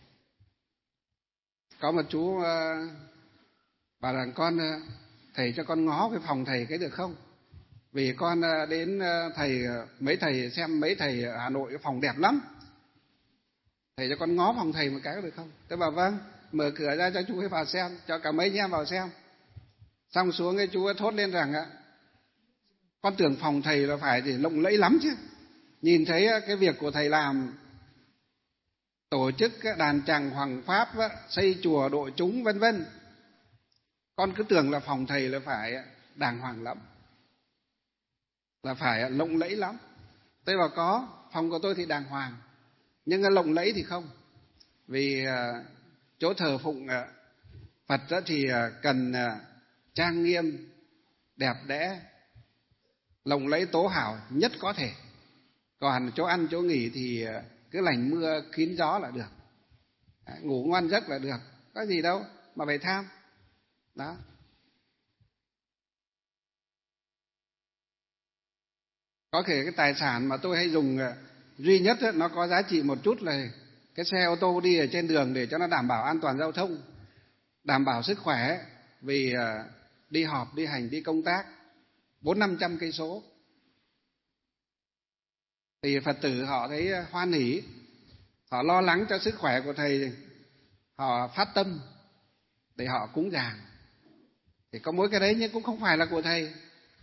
Speaker 1: Có một chú bảo rằng con thầy cho con ngó cái phòng thầy cái được không, vì con đến thầy mấy thầy xem mấy thầy ở Hà Nội cái phòng đẹp lắm, thầy cho con ngó phòng thầy một cái có được không? Tôi bảo vâng, mở cửa ra cho chú ấy vào xem, cho cả mấy anh em vào xem. Xong xuống cái chú ấy thốt lên rằng con tưởng phòng thầy là phải thì lộng lẫy lắm chứ, nhìn thấy cái việc của thầy làm, tổ chức đàn tràng hoằng pháp, xây chùa độ chúng vân vân, con cứ tưởng là phòng thầy là phải đàng hoàng lắm, là phải lộng lẫy lắm. Tôi bảo có, phòng của tôi thì đàng hoàng, nhưng lộng lẫy thì không. Vì chỗ thờ phụng Phật đó thì cần trang nghiêm, đẹp đẽ, lộng lẫy tố hảo nhất có thể. Còn chỗ ăn chỗ nghỉ thì cứ lành mưa kín gió là được, ngủ ngoan giấc là được, có gì đâu mà phải tham. Đó. Có thể cái tài sản mà tôi hay dùng duy nhất ấy, nó có giá trị một chút là cái xe ô tô đi ở trên đường để cho nó đảm bảo an toàn giao thông, đảm bảo sức khỏe, vì đi họp, đi hành, đi công tác 400-500 cây số thì Phật tử họ thấy hoan hỉ, họ lo lắng cho sức khỏe của thầy, họ phát tâm để họ cúng dường. Thì có mỗi cái đấy, nhưng cũng không phải là của thầy.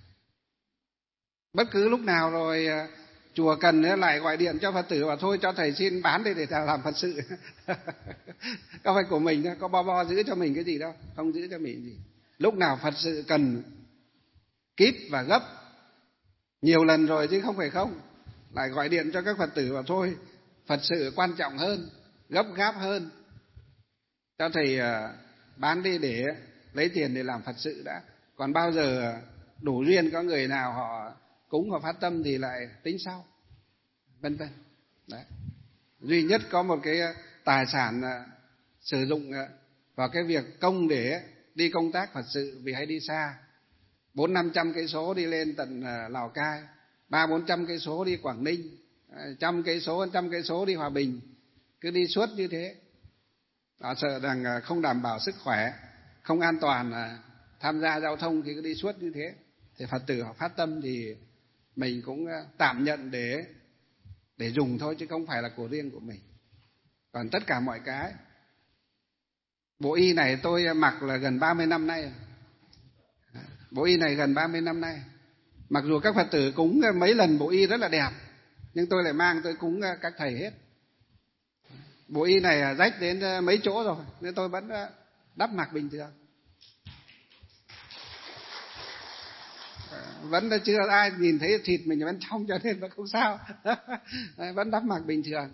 Speaker 1: Bất cứ lúc nào rồi chùa cần lại gọi điện cho Phật tử bảo thôi cho thầy xin bán đây để làm Phật sự. Không phải của mình đâu, có bo giữ cho mình cái gì đâu, không giữ cho mình gì. Lúc nào Phật sự cần kíp và gấp, nhiều lần rồi chứ không phải không, lại gọi điện cho các Phật tử bảo thôi Phật sự quan trọng hơn, gấp gáp hơn, cho thầy bán đi để lấy tiền để làm Phật sự đã. Còn bao giờ đủ duyên có người nào họ cúng và phát tâm thì lại tính sau, vân vân. Đấy. Duy nhất có một cái tài sản sử dụng vào cái việc công để đi công tác Phật sự, vì hay đi xa 400-500 cây số đi lên tận Lào Cai, 300-400 cây số đi Quảng Ninh, 100 cây số, 100 cây số đi Hòa Bình, cứ đi suốt như thế. Họ sợ rằng không đảm bảo sức khỏe, không an toàn tham gia giao thông thì cứ đi suốt như thế. Thì Phật tử họ phát tâm thì mình cũng tạm nhận để dùng thôi, chứ không phải là của riêng của mình. Còn tất cả mọi cái, bộ y này tôi mặc là gần 30 năm nay. Bộ y này gần 30 năm nay. Mặc dù các Phật tử cúng mấy lần bộ y rất là đẹp, nhưng tôi lại mang tôi cúng các thầy hết. Bộ y này rách đến mấy chỗ rồi, nên tôi vẫn đắp mặc bình thường. Vẫn chưa ai nhìn thấy thịt mình bên trong, cho nên vẫn không sao. Vẫn đắp mặc bình thường.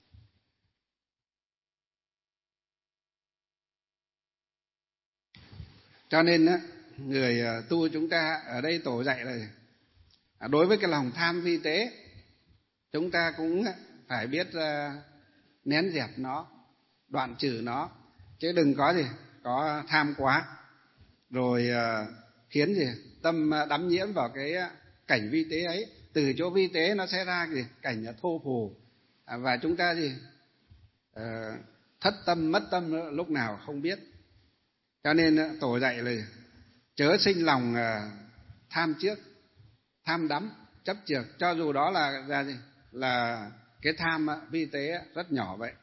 Speaker 1: Cho nên người tu chúng ta ở đây tổ dạy là đối với cái lòng tham vi tế, chúng ta cũng phải biết nén dẹp nó, đoạn trừ nó, chứ đừng có có tham quá rồi khiến tâm đắm nhiễm vào cái cảnh vi tế ấy, từ chỗ vi tế nó sẽ ra cái cảnh thô phù, và chúng ta thất tâm mất tâm lúc nào không biết. Cho nên Tổ dạy là chớ sinh lòng tham trước, tham đắm, chấp chược, cho dù đó là cái tham vi tế rất nhỏ vậy.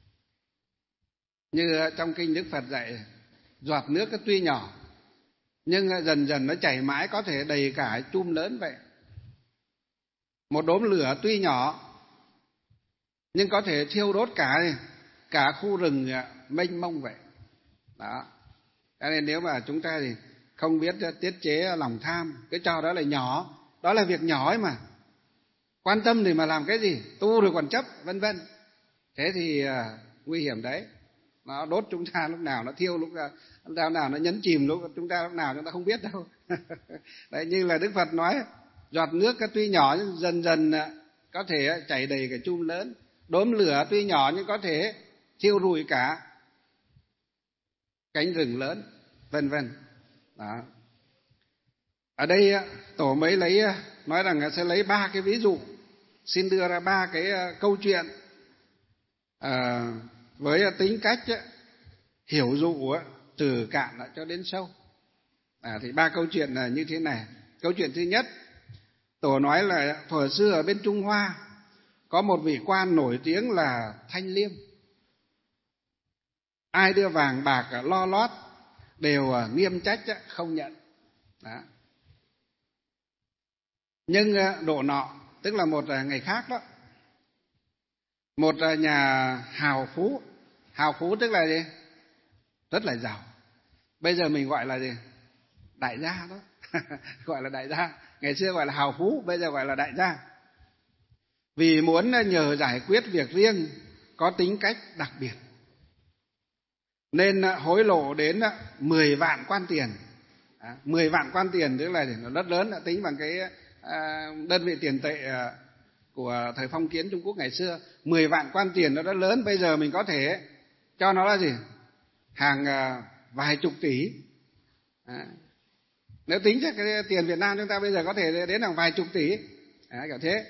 Speaker 1: Như trong kinh Đức Phật dạy, giọt nước tuy nhỏ nhưng dần dần nó chảy mãi, có thể đầy cả chum lớn vậy. Một đốm lửa tuy nhỏ nhưng có thể thiêu đốt cả khu rừng mênh mông vậy. Đó. Cho nên nếu mà chúng ta thì không biết tiết chế lòng tham, cứ cho đó là nhỏ, đó là việc nhỏ ấy mà. Quan tâm thì mà làm cái gì, tu rồi còn chấp, vân vân. Thế thì nguy hiểm đấy. Nó đốt chúng ta lúc nào, nó thiêu lúc nào nó nhấn chìm lúc nào chúng ta không biết đâu. Đấy, như là Đức Phật nói, giọt nước tuy nhỏ nhưng dần dần có thể chảy đầy cái chum lớn. Đốm lửa tuy nhỏ nhưng có thể thiêu rụi cả cánh rừng lớn, vân vân. Đó. Ở đây Tổ mới nói rằng sẽ lấy 3 cái ví dụ, xin đưa ra 3 cái câu chuyện với tính cách hiểu dụ từ cạn cho đến sâu. Thì 3 câu chuyện là như thế này. Câu chuyện thứ nhất, Tổ nói là thuở xưa ở bên Trung Hoa có một vị quan nổi tiếng là Thanh Liêm. Ai đưa vàng bạc lo lót đều nghiêm trách không nhận. Đó. Nhưng độ nọ, tức là một ngày khác đó, một nhà hào phú tức là gì? Rất là giàu. Bây giờ mình gọi là gì? Đại gia đó. Gọi là đại gia. Ngày xưa gọi là hào phú, bây giờ gọi là đại gia. Vì muốn nhờ giải quyết việc riêng, có tính cách đặc biệt, nên hối lộ đến 10 vạn quan tiền. 10 vạn quan tiền tức là nó rất lớn, tính bằng cái đơn vị tiền tệ của thời phong kiến Trung Quốc ngày xưa. 10 vạn quan tiền nó rất lớn. Bây giờ mình có thể cho nó là gì? Hàng vài chục tỷ. Nếu tính cho cái tiền Việt Nam chúng ta bây giờ có thể đến hàng vài chục tỷ. Kiểu thế.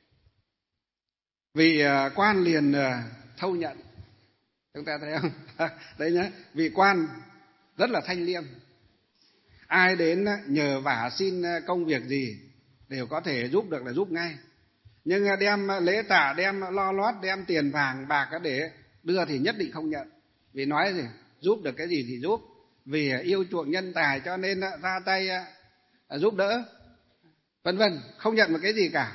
Speaker 1: Vì quan liền thâu nhận. Chúng ta thấy không? Đấy nhá, vị quan rất là thanh liêm. Ai đến nhờ vả xin công việc gì đều có thể giúp được là giúp ngay. Nhưng đem lễ tạ, đem lo lót, đem tiền vàng bạc để đưa thì nhất định không nhận. Vì nói gì? Giúp được cái gì thì giúp. Vì yêu chuộng nhân tài cho nên ra tay giúp đỡ, vân vân, không nhận một cái gì cả.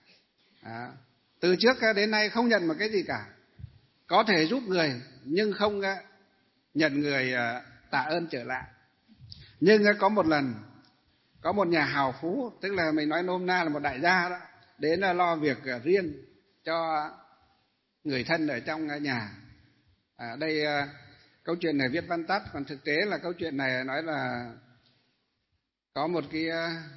Speaker 1: Từ trước đến nay không nhận một cái gì cả. Có thể giúp người nhưng không nhận người tạ ơn trở lại. Nhưng có một lần, có một nhà hào phú, tức là mình nói nôm na là một đại gia đó, đến lo việc riêng cho người thân ở trong nhà. Đây câu chuyện này viết văn tắt, còn thực tế là câu chuyện này nói là có một cái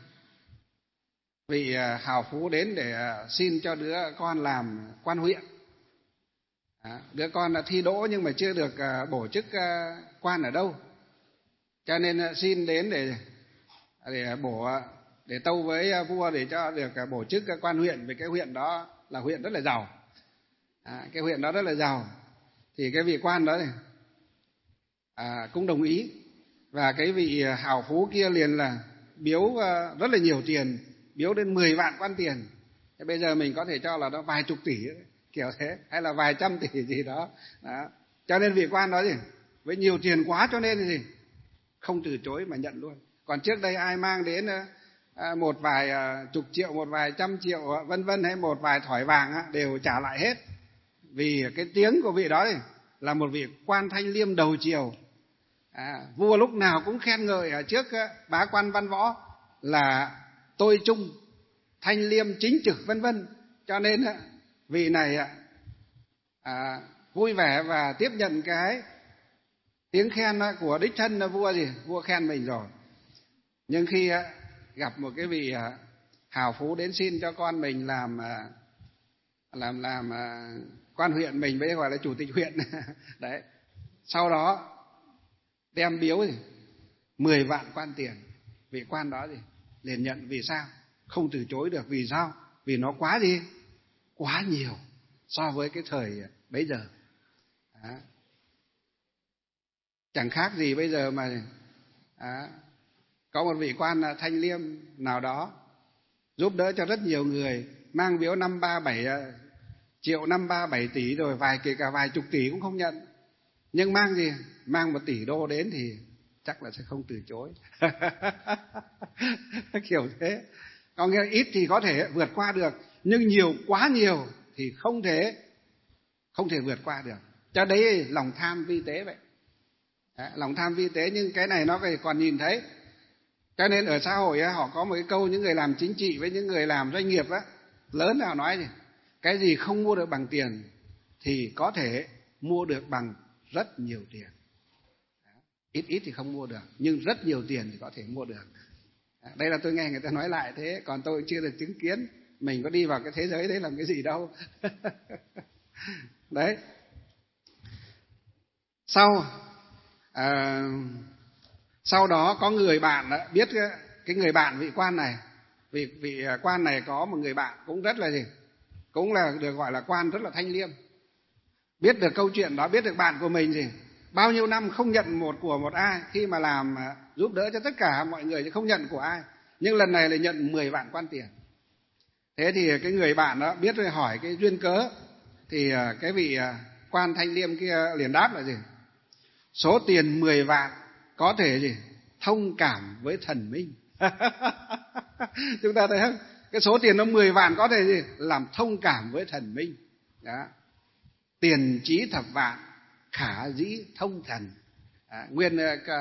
Speaker 1: vị hào phú đến để xin cho đứa con làm quan huyện. Đứa con đã thi đỗ nhưng mà chưa được bổ chức quan ở đâu, cho nên xin đến để tâu với vua để cho được bổ chức quan huyện. Vì cái huyện đó là huyện rất là giàu. Cái huyện đó rất là giàu, thì cái vị quan đó cũng đồng ý. Và cái vị hào phú kia liền là biếu rất là nhiều tiền, biếu đến 10 vạn quan tiền. Thế bây giờ mình có thể cho là nó vài chục tỷ kiểu thế, hay là vài trăm tỷ gì đó. Cho nên vị quan đó gì, với nhiều tiền quá cho nên gì, không từ chối mà nhận luôn. Còn trước đây ai mang đến một vài chục triệu, một vài trăm triệu vân vân, hay một vài thỏi vàng đều trả lại hết. Vì cái tiếng của vị đó là một vị quan thanh liêm đầu triều. Vua lúc nào cũng khen ngợi ở trước bá quan văn võ là tôi trung, thanh liêm, chính trực vân vân. Cho nên vị này vui vẻ và tiếp nhận cái tiếng khen của đích thân vua gì, vua khen mình rồi. Nhưng khi gặp một cái vị hào phú đến xin cho con mình làm quan huyện, mình bây giờ gọi là chủ tịch huyện đấy, sau đó đem biếu 10 vạn quan tiền, vị quan đó liền nhận. Vì sao? không từ chối được. Vì sao? Vì nó quá gì? Quá nhiều so với cái thời bấy giờ. Đó. Chẳng khác gì bây giờ mà có một vị quan thanh liêm nào đó giúp đỡ cho rất nhiều người, mang biếu 537 triệu, 537 tỷ rồi kể cả vài chục tỷ cũng không nhận. Nhưng mang gì? Mang 1 tỷ đô đến thì chắc là sẽ không từ chối. Kiểu thế. Có nghĩa ít thì có thể vượt qua được, nhưng nhiều, quá nhiều thì không thể vượt qua được. Cho đấy lòng tham vi tế vậy. Đấy, lòng tham vi tế, nhưng cái này nó còn nhìn thấy. Cho nên ở xã hội họ có một cái câu, những người làm chính trị với những người làm doanh nghiệp lớn nào nói gì? Cái gì không mua được bằng tiền thì có thể mua được bằng rất nhiều tiền. Ít thì không mua được, nhưng rất nhiều tiền thì có thể mua được. Đây là tôi nghe người ta nói lại thế, còn tôi chưa được chứng kiến. Mình có đi vào cái thế giới đấy làm cái gì đâu. Đấy. Sau đó có người bạn biết cái người bạn vị quan này, vị quan này có một người bạn cũng rất là gì? Cũng là được gọi là quan rất là thanh liêm. Biết được câu chuyện đó, biết được bạn của mình gì? Bao nhiêu năm không nhận của một ai, khi mà làm giúp đỡ cho tất cả mọi người chứ không nhận của ai. Nhưng lần này lại nhận 10 vạn quan tiền. Thế thì cái người bạn đó biết rồi hỏi cái duyên cớ, thì cái vị quan thanh liêm kia liền đáp là gì? Số tiền 10 vạn có thể gì? Thông cảm với thần minh. Chúng ta thấy không? Cái số tiền nó 10 vạn có thể gì? Làm thông cảm với thần minh. Đó. Tiền trí thập vạn, khả dĩ thông thần. Nguyên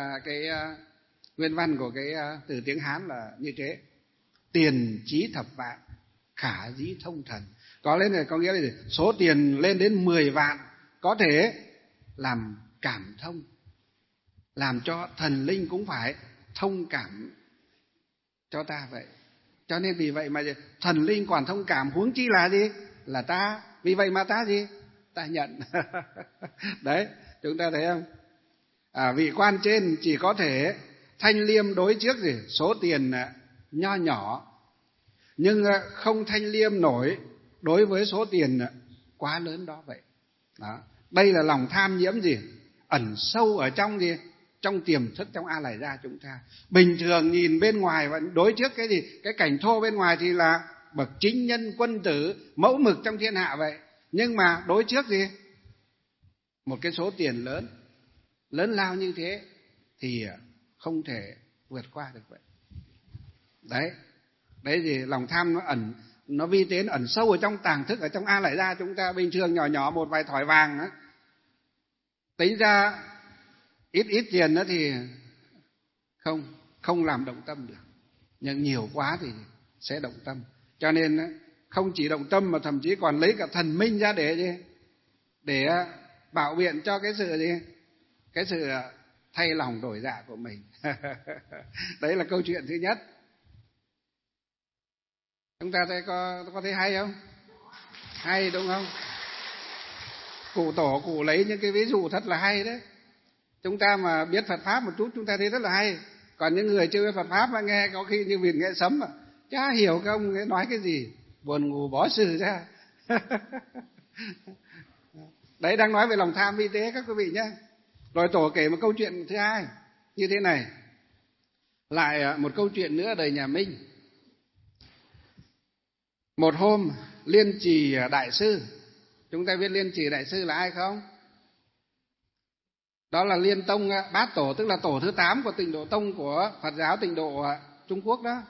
Speaker 1: văn của cái từ tiếng Hán là như thế. Tiền trí thập vạn, khả dĩ thông thần. Có nghĩa là gì? Số tiền lên đến 10 vạn có thể làm cảm thông, làm cho thần linh cũng phải thông cảm cho ta vậy. Cho nên vì vậy mà thần linh còn thông cảm, huống chi là gì? Là ta. Vì vậy mà ta gì? Ta nhận. Đấy, chúng ta thấy không? Vị quan trên chỉ có thể thanh liêm đối trước gì? Số tiền nho nhỏ, nhưng không thanh liêm nổi đối với số tiền quá lớn đó vậy. Đó. Đây là lòng tham nhiễm gì? Ẩn sâu ở trong gì? Trong tiềm thức, trong A Lại Gia chúng ta. Bình thường nhìn bên ngoài và đối trước cái gì? Cái cảnh thô bên ngoài thì là bậc chính nhân quân tử, mẫu mực trong thiên hạ vậy. Nhưng mà đối trước gì? Một cái số tiền lớn lao như thế thì không thể vượt qua được vậy. Đấy gì? Lòng tham nó vi tế, nó ẩn sâu ở trong tàng thức, ở trong A Lại Gia chúng ta. Bình thường nhỏ nhỏ một vài thỏi vàng đó, tính ra ít tiền đó thì không làm động tâm được, nhưng nhiều quá thì sẽ động tâm. Cho nên không chỉ động tâm mà thậm chí còn lấy cả thần minh ra để bảo biện cho cái sự thay lòng đổi dạ của mình. Đấy là câu chuyện thứ nhất. Chúng ta thấy có thấy hay không? Hay đúng không? Cụ tổ cụ lấy những cái ví dụ thật là hay đấy. Chúng ta mà biết Phật Pháp một chút chúng ta thấy rất là hay. Còn những người chưa biết Phật Pháp mà nghe có khi như vịt nghe sấm, chả hiểu cái ông ấy nói cái gì, buồn ngủ bỏ sự ra. Đấy, đang nói về lòng tham vi tế các quý vị nhé. Rồi tổ kể một câu chuyện thứ hai như thế này. Lại một câu chuyện nữa đời nhà Minh. Một hôm Liên Trì Đại Sư, chúng ta biết Liên Trì Đại Sư là ai không? Đó là Liên Tông Bát Tổ, tức là tổ thứ 8 của Tịnh Độ Tông của Phật giáo Tịnh Độ Trung Quốc đó.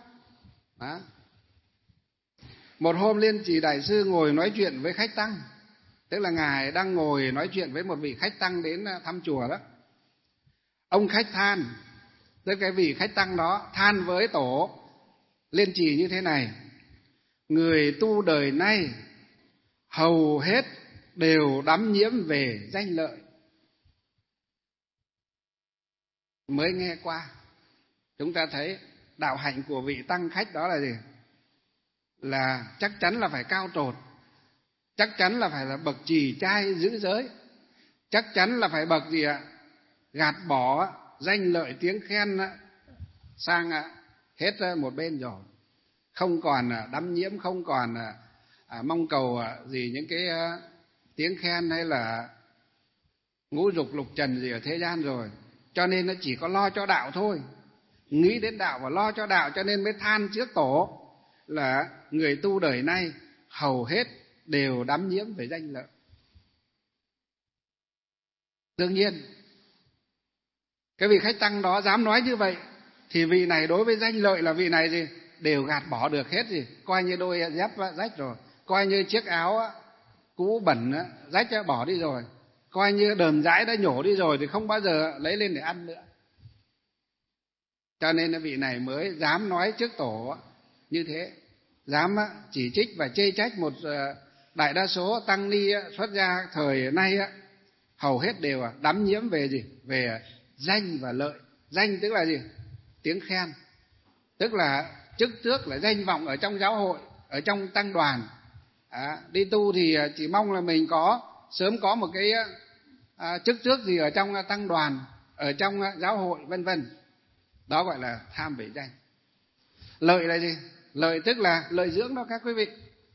Speaker 1: Một hôm Liên Trì Đại Sư ngồi nói chuyện với khách tăng, tức là ngài đang ngồi nói chuyện với một vị khách tăng đến thăm chùa đó. Ông khách than, tức cái vị khách tăng đó than với tổ Liên Trì như thế này: người tu đời nay hầu hết đều đắm nhiễm về danh lợi. Mới nghe qua chúng ta thấy đạo hạnh của vị tăng khách đó là gì? Là chắc chắn là phải cao trột, chắc chắn là phải là bậc trì trai giữ giới, chắc chắn là phải bậc gì ạ? Gạt bỏ danh lợi tiếng khen sang hết một bên rồi. không còn đắm nhiễm, không còn mong cầu gì những cái tiếng khen hay là ngũ dục lục trần gì ở thế gian rồi, cho nên nó chỉ có lo cho đạo thôi, nghĩ đến đạo và lo cho đạo, cho nên mới than trước Tổ là người tu đời nay hầu hết đều đắm nhiễm về danh lợi. Đương nhiên cái vị khách tăng đó dám nói như vậy thì vị này đối với danh lợi là vị này gì đều gạt bỏ được hết, gì coi như đôi dép rách rồi, coi như chiếc áo cũ bẩn rách bỏ đi rồi, coi như đờm dãi đã nhổ đi rồi thì không bao giờ lấy lên để ăn nữa. Cho nên vị này mới dám nói trước Tổ như thế, dám chỉ trích và chê trách một đại đa số tăng ni xuất gia thời nay hầu hết đều đắm nhiễm về gì? Về danh và lợi. Danh tức là gì? Tiếng khen, tức là chức tước, là danh vọng ở trong giáo hội, ở trong tăng đoàn. Đi tu thì chỉ mong là mình sớm có một cái chức tước gì ở trong tăng đoàn, ở trong giáo hội vân vân. Đó gọi là tham về danh. Lợi là gì? Lợi tức là lợi dưỡng đó các quý vị.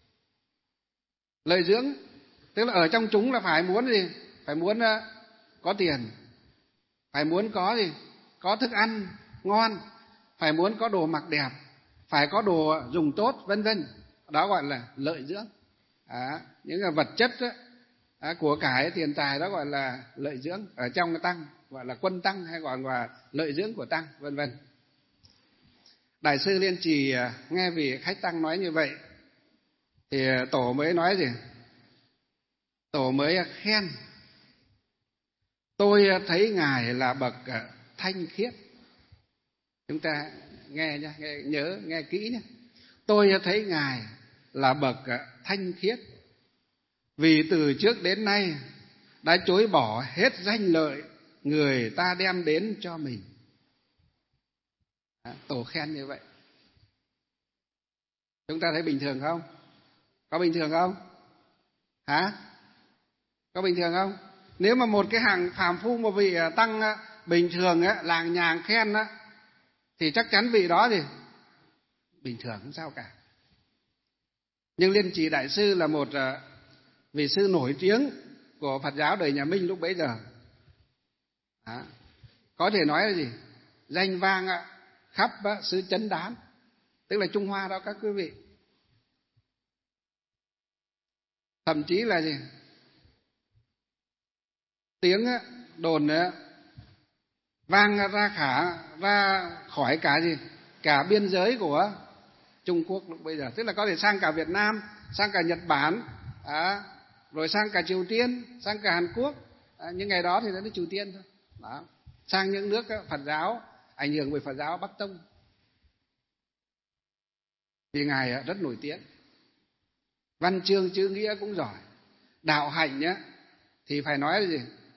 Speaker 1: Lợi dưỡng tức là ở trong chúng là phải muốn gì? Phải muốn có tiền, phải muốn có gì? Có thức ăn ngon, phải muốn có đồ mặc đẹp, phải có đồ dùng tốt vân vân. Đó gọi là lợi dưỡng. Những vật chất của cải tiền tài đó gọi là lợi dưỡng, ở trong tăng gọi là quân tăng hay gọi là lợi dưỡng của tăng vân vân. Đại sư Liên Trì nghe vị khách tăng nói như vậy thì Tổ mới nói gì? Tổ mới khen: tôi thấy ngài là bậc thanh khiết. Chúng ta nghe nhé, nhớ nghe kỹ nhé. Tôi thấy ngài là bậc thanh khiết, vì từ trước đến nay đã chối bỏ hết danh lợi người ta đem đến cho mình. Tổ khen như vậy. Chúng ta thấy bình thường không? Có bình thường không? Có bình thường không? Nếu mà một cái hàng phàm phu, một vị tăng bình thường làng nhàng khen thì chắc chắn vị đó thì bình thường không sao cả. Nhưng Liên Trì Đại sư là một vị sư nổi tiếng của Phật giáo đời nhà Minh lúc bấy giờ. Có thể nói là gì? Danh vang khắp xứ Chấn Đán, tức là Trung Hoa đó các quý vị. Thậm chí là gì? Tiếng đồn vang ra khỏi cả gì? Cả biên giới của Trung Quốc lúc bây giờ, tức là có thể sang cả Việt Nam, sang cả Nhật Bản, rồi sang cả Triều Tiên, sang cả Hàn Quốc. Những ngày đó thì nó Triều Tiên thôi. Đó. Sang những nước Phật giáo ảnh hưởng bởi Phật giáo Bắc Tông. Vì ngài rất nổi tiếng, văn chương chữ nghĩa cũng giỏi, đạo hạnh thì phải nói là gì?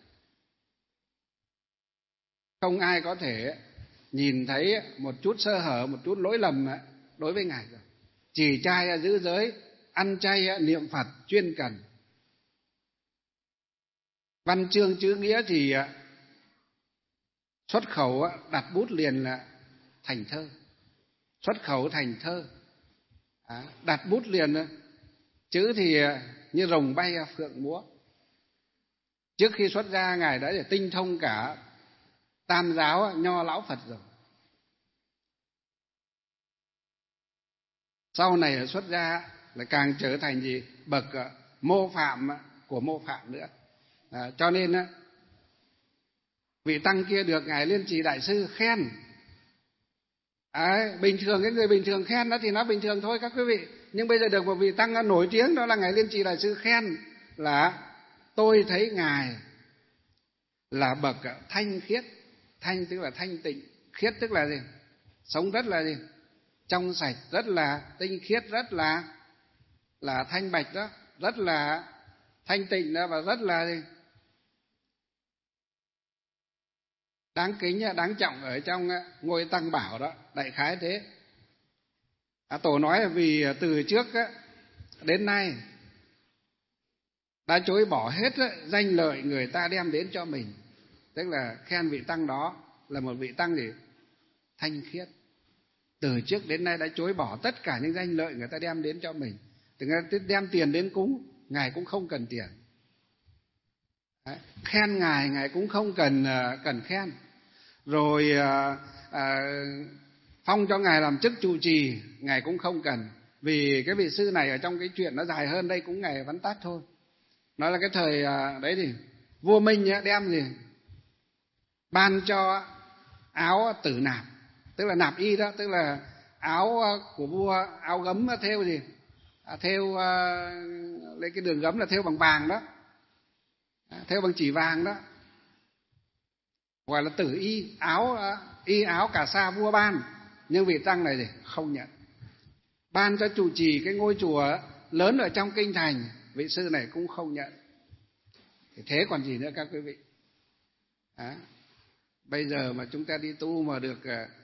Speaker 1: Không ai có thể nhìn thấy một chút sơ hở, một chút lỗi lầm đối với ngài rồi. Chỉ trai giữ giới, ăn chay niệm Phật chuyên cần. Văn chương chữ nghĩa thì xuất khẩu đặt bút liền là thành thơ, xuất khẩu thành thơ. Đặt bút liền chữ thì như rồng bay phượng múa. Trước khi xuất gia ngài đã tinh thông cả Tam giáo Nho lão Phật rồi. Sau này xuất gia là càng trở thành gì? Bậc mô phạm của mô phạm nữa. Cho nên vị tăng kia được ngài Liên Trì Đại sư khen. Bình thường cái người bình thường khen đó thì nó bình thường thôi các quý vị. Nhưng bây giờ được một vị tăng nổi tiếng, đó là ngài Liên Trì Đại sư khen là tôi thấy ngài là bậc thanh khiết. Thanh tức là thanh tịnh, khiết tức là gì? Sống rất là gì? Trong sạch, rất là tinh khiết, rất là thanh bạch đó, rất là thanh tịnh đó, và rất là gì? Đáng kính, đáng trọng ở trong ngôi tăng bảo đó, đại khái thế. Tổ nói là vì từ trước đến nay đã chối bỏ hết danh lợi người ta đem đến cho mình, tức là khen vị tăng đó là một vị tăng gì? Thanh khiết. từ trước đến nay đã chối bỏ tất cả những danh lợi người ta đem đến cho mình. Từ người đem tiền đến cúng, Ngài cũng không cần tiền. Đấy. Khen Ngài, Ngài cũng không cần khen. Rồi phong cho Ngài làm chức trụ trì, Ngài cũng không cần. Vì cái vị sư này ở trong cái chuyện nó dài hơn, đây cũng Ngài vắn tắt thôi. Nói là cái thời đấy thì vua Minh đem gì? Ban cho áo tử nạp, tức là nạp y đó, tức là áo của vua, áo gấm thêu gì? Thêu lấy cái đường gấm là thêu bằng vàng đó, thêu bằng chỉ vàng đó, gọi là tử y, áo cà sa vua ban. Nhưng vị tăng này thì không nhận. Ban cho trụ trì cái ngôi chùa lớn ở trong kinh thành, vị sư này cũng không nhận. Thì thế còn gì nữa các quý vị? Bây giờ mà chúng ta đi tu mà được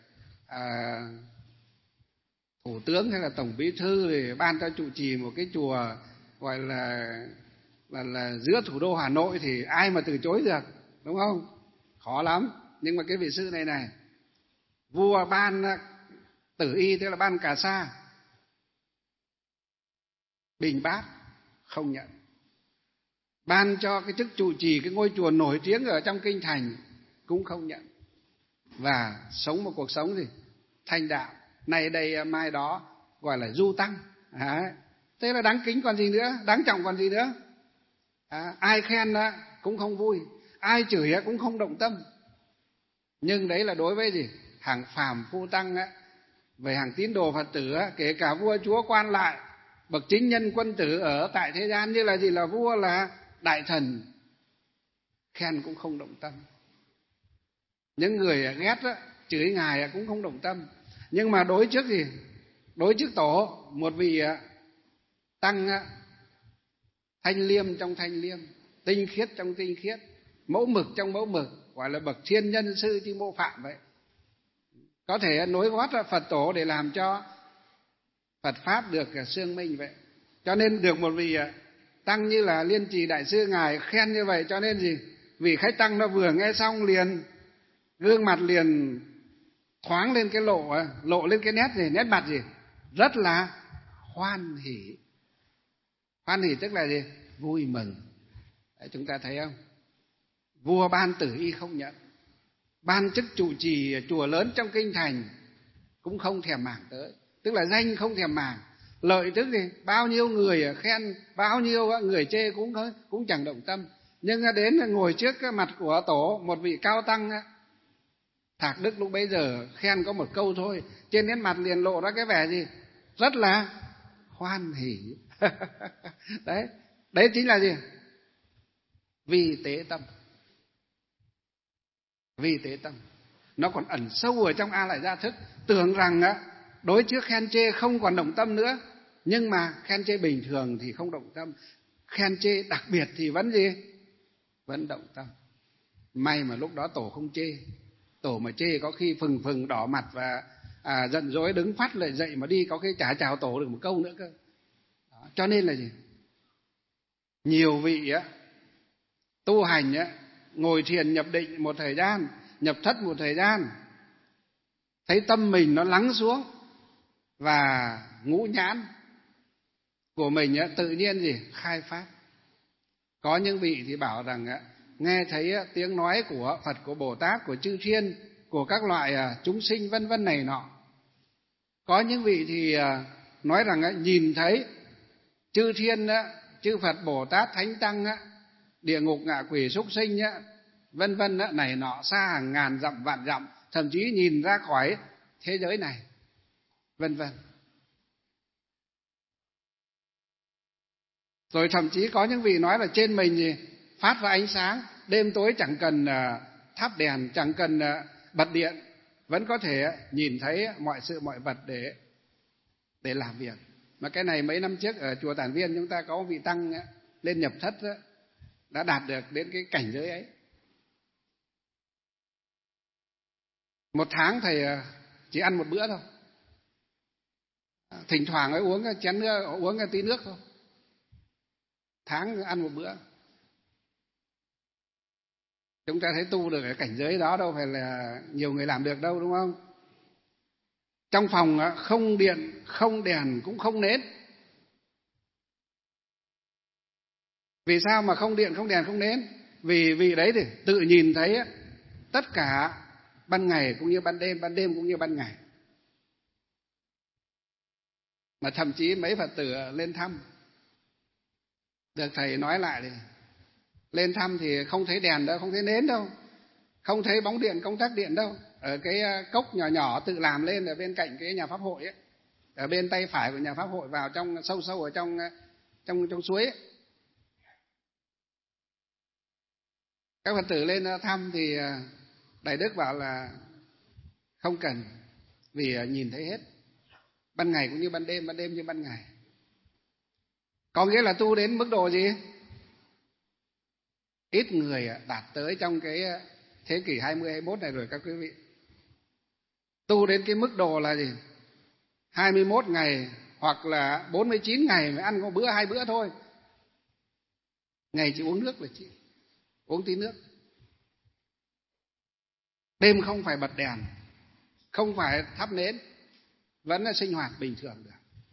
Speaker 1: thủ tướng hay là tổng bí thư thì ban cho trụ trì một cái chùa gọi là giữa thủ đô Hà Nội thì ai mà từ chối được, đúng không? Khó lắm. Nhưng mà cái vị sư này vua ban tử y, tức là ban cà sa, bình bát, không nhận. Ban cho cái chức trụ trì cái ngôi chùa nổi tiếng ở trong kinh thành cũng không nhận. Và sống một cuộc sống gì? Thanh đạo, nay đây mai đó, gọi là du tăng. Thế là đáng kính còn gì nữa, đáng trọng còn gì nữa. Ai khen cũng không vui, ai chửi cũng không động tâm. Nhưng đấy là đối với gì? Hàng phàm phu tăng về hàng tín đồ Phật tử, kể cả vua chúa quan lại, bậc chính nhân quân tử ở tại thế gian, như là gì? Là vua, là đại thần, khen cũng không động tâm. Những người ghét chửi Ngài cũng không động tâm. Nhưng mà đối trước gì? Đối trước tổ, một vị tăng thanh liêm trong thanh liêm, tinh khiết trong tinh khiết, mẫu mực trong mẫu mực, gọi là bậc thiên nhân sư Chi Mô Phạm vậy. Có thể nối gót Phật tổ để làm cho Phật Pháp được xương minh vậy. Cho nên được một vị tăng như là Liên Trì Đại Sư Ngài khen như vậy, cho nên gì? Vị khách tăng nó vừa nghe xong liền gương mặt liền thoáng lên cái lộ lên cái nét gì? Nét mặt gì? Rất là hoan hỉ. Hoan hỉ tức là gì? Vui mừng. Đấy, chúng ta thấy không? Vua ban tử y không nhận, ban chức trụ trì chùa lớn trong kinh thành cũng không thèm màng tới, tức là danh không thèm màng. Lợi tức gì? Bao nhiêu người khen, bao nhiêu người chê cũng chẳng động tâm. Nhưng đến ngồi trước cái mặt của tổ, một vị cao tăng Thạc Đức lúc bấy giờ khen có một câu thôi, trên nét mặt liền lộ ra cái vẻ gì? Rất là hoan hỉ. Đấy chính là gì? Vi tế tâm. Vi tế tâm nó còn ẩn sâu ở trong A Lại Gia Thức. Tưởng rằng đối trước khen chê không còn động tâm nữa, nhưng mà khen chê bình thường thì không động tâm, khen chê đặc biệt thì vẫn gì? Vẫn động tâm. May mà lúc đó tổ không chê. Tổ mà chê có khi phừng đỏ mặt và giận dỗi đứng phát lại dậy mà đi, có khi chả chào tổ được một câu nữa cơ. Đó. Cho nên là gì? Nhiều vị tu hành ngồi thiền nhập định một thời gian, nhập thất một thời gian, thấy tâm mình nó lắng xuống và ngũ nhãn của mình tự nhiên gì? Khai phát. Có những vị thì bảo rằng nghe thấy tiếng nói của Phật, của Bồ Tát, của chư thiên, của các loại chúng sinh vân vân này nọ. Có những vị thì nói rằng nhìn thấy chư thiên, chư Phật, Bồ Tát, Thánh Tăng, địa ngục, ngạ quỷ, súc sinh vân vân này nọ, xa hàng ngàn dặm vạn dặm, thậm chí nhìn ra khỏi thế giới này vân vân. Rồi thậm chí có những vị nói là trên mình gì phát ra ánh sáng, đêm tối chẳng cần thắp đèn, chẳng cần bật điện, vẫn có thể nhìn thấy mọi sự mọi vật để làm việc. Mà cái này mấy năm trước ở chùa Tản Viên chúng ta có vị tăng lên nhập thất đã đạt được đến cái cảnh giới ấy. Một tháng thầy chỉ ăn một bữa thôi, thỉnh thoảng uống chén nước, uống tí nước thôi. Tháng ăn một bữa. Chúng ta thấy tu được ở cảnh giới đó đâu phải là nhiều người làm được đâu, đúng không? Trong phòng không điện, không đèn, cũng không nến. Vì sao mà không điện, không đèn, không nến? Vì đấy thì tự nhìn thấy tất cả ban ngày cũng như ban đêm cũng như ban ngày. Mà thậm chí mấy Phật tử lên thăm, được thầy nói lại thì lên thăm thì không thấy đèn đâu, không thấy nến đâu, không thấy bóng điện, công tắc điện đâu. Ở cái cốc nhỏ nhỏ tự làm lên ở bên cạnh cái nhà pháp hội ấy, ở bên tay phải của nhà pháp hội vào trong sâu sâu ở trong suối ấy. Các Phật tử lên thăm thì Đại Đức bảo là không cần, vì nhìn thấy hết, ban ngày cũng như ban đêm như ban ngày. Có nghĩa là tu đến mức độ gì? Ít người đạt tới trong cái thế kỷ 20, 21 này rồi các quý vị. Tu đến cái mức độ là gì? 21 ngày hoặc là 49 ngày mới ăn có bữa 2 bữa thôi. Ngày chỉ uống nước là chỉ uống tí nước. Đêm không phải bật đèn, không phải thắp nến, vẫn là sinh hoạt bình thường được.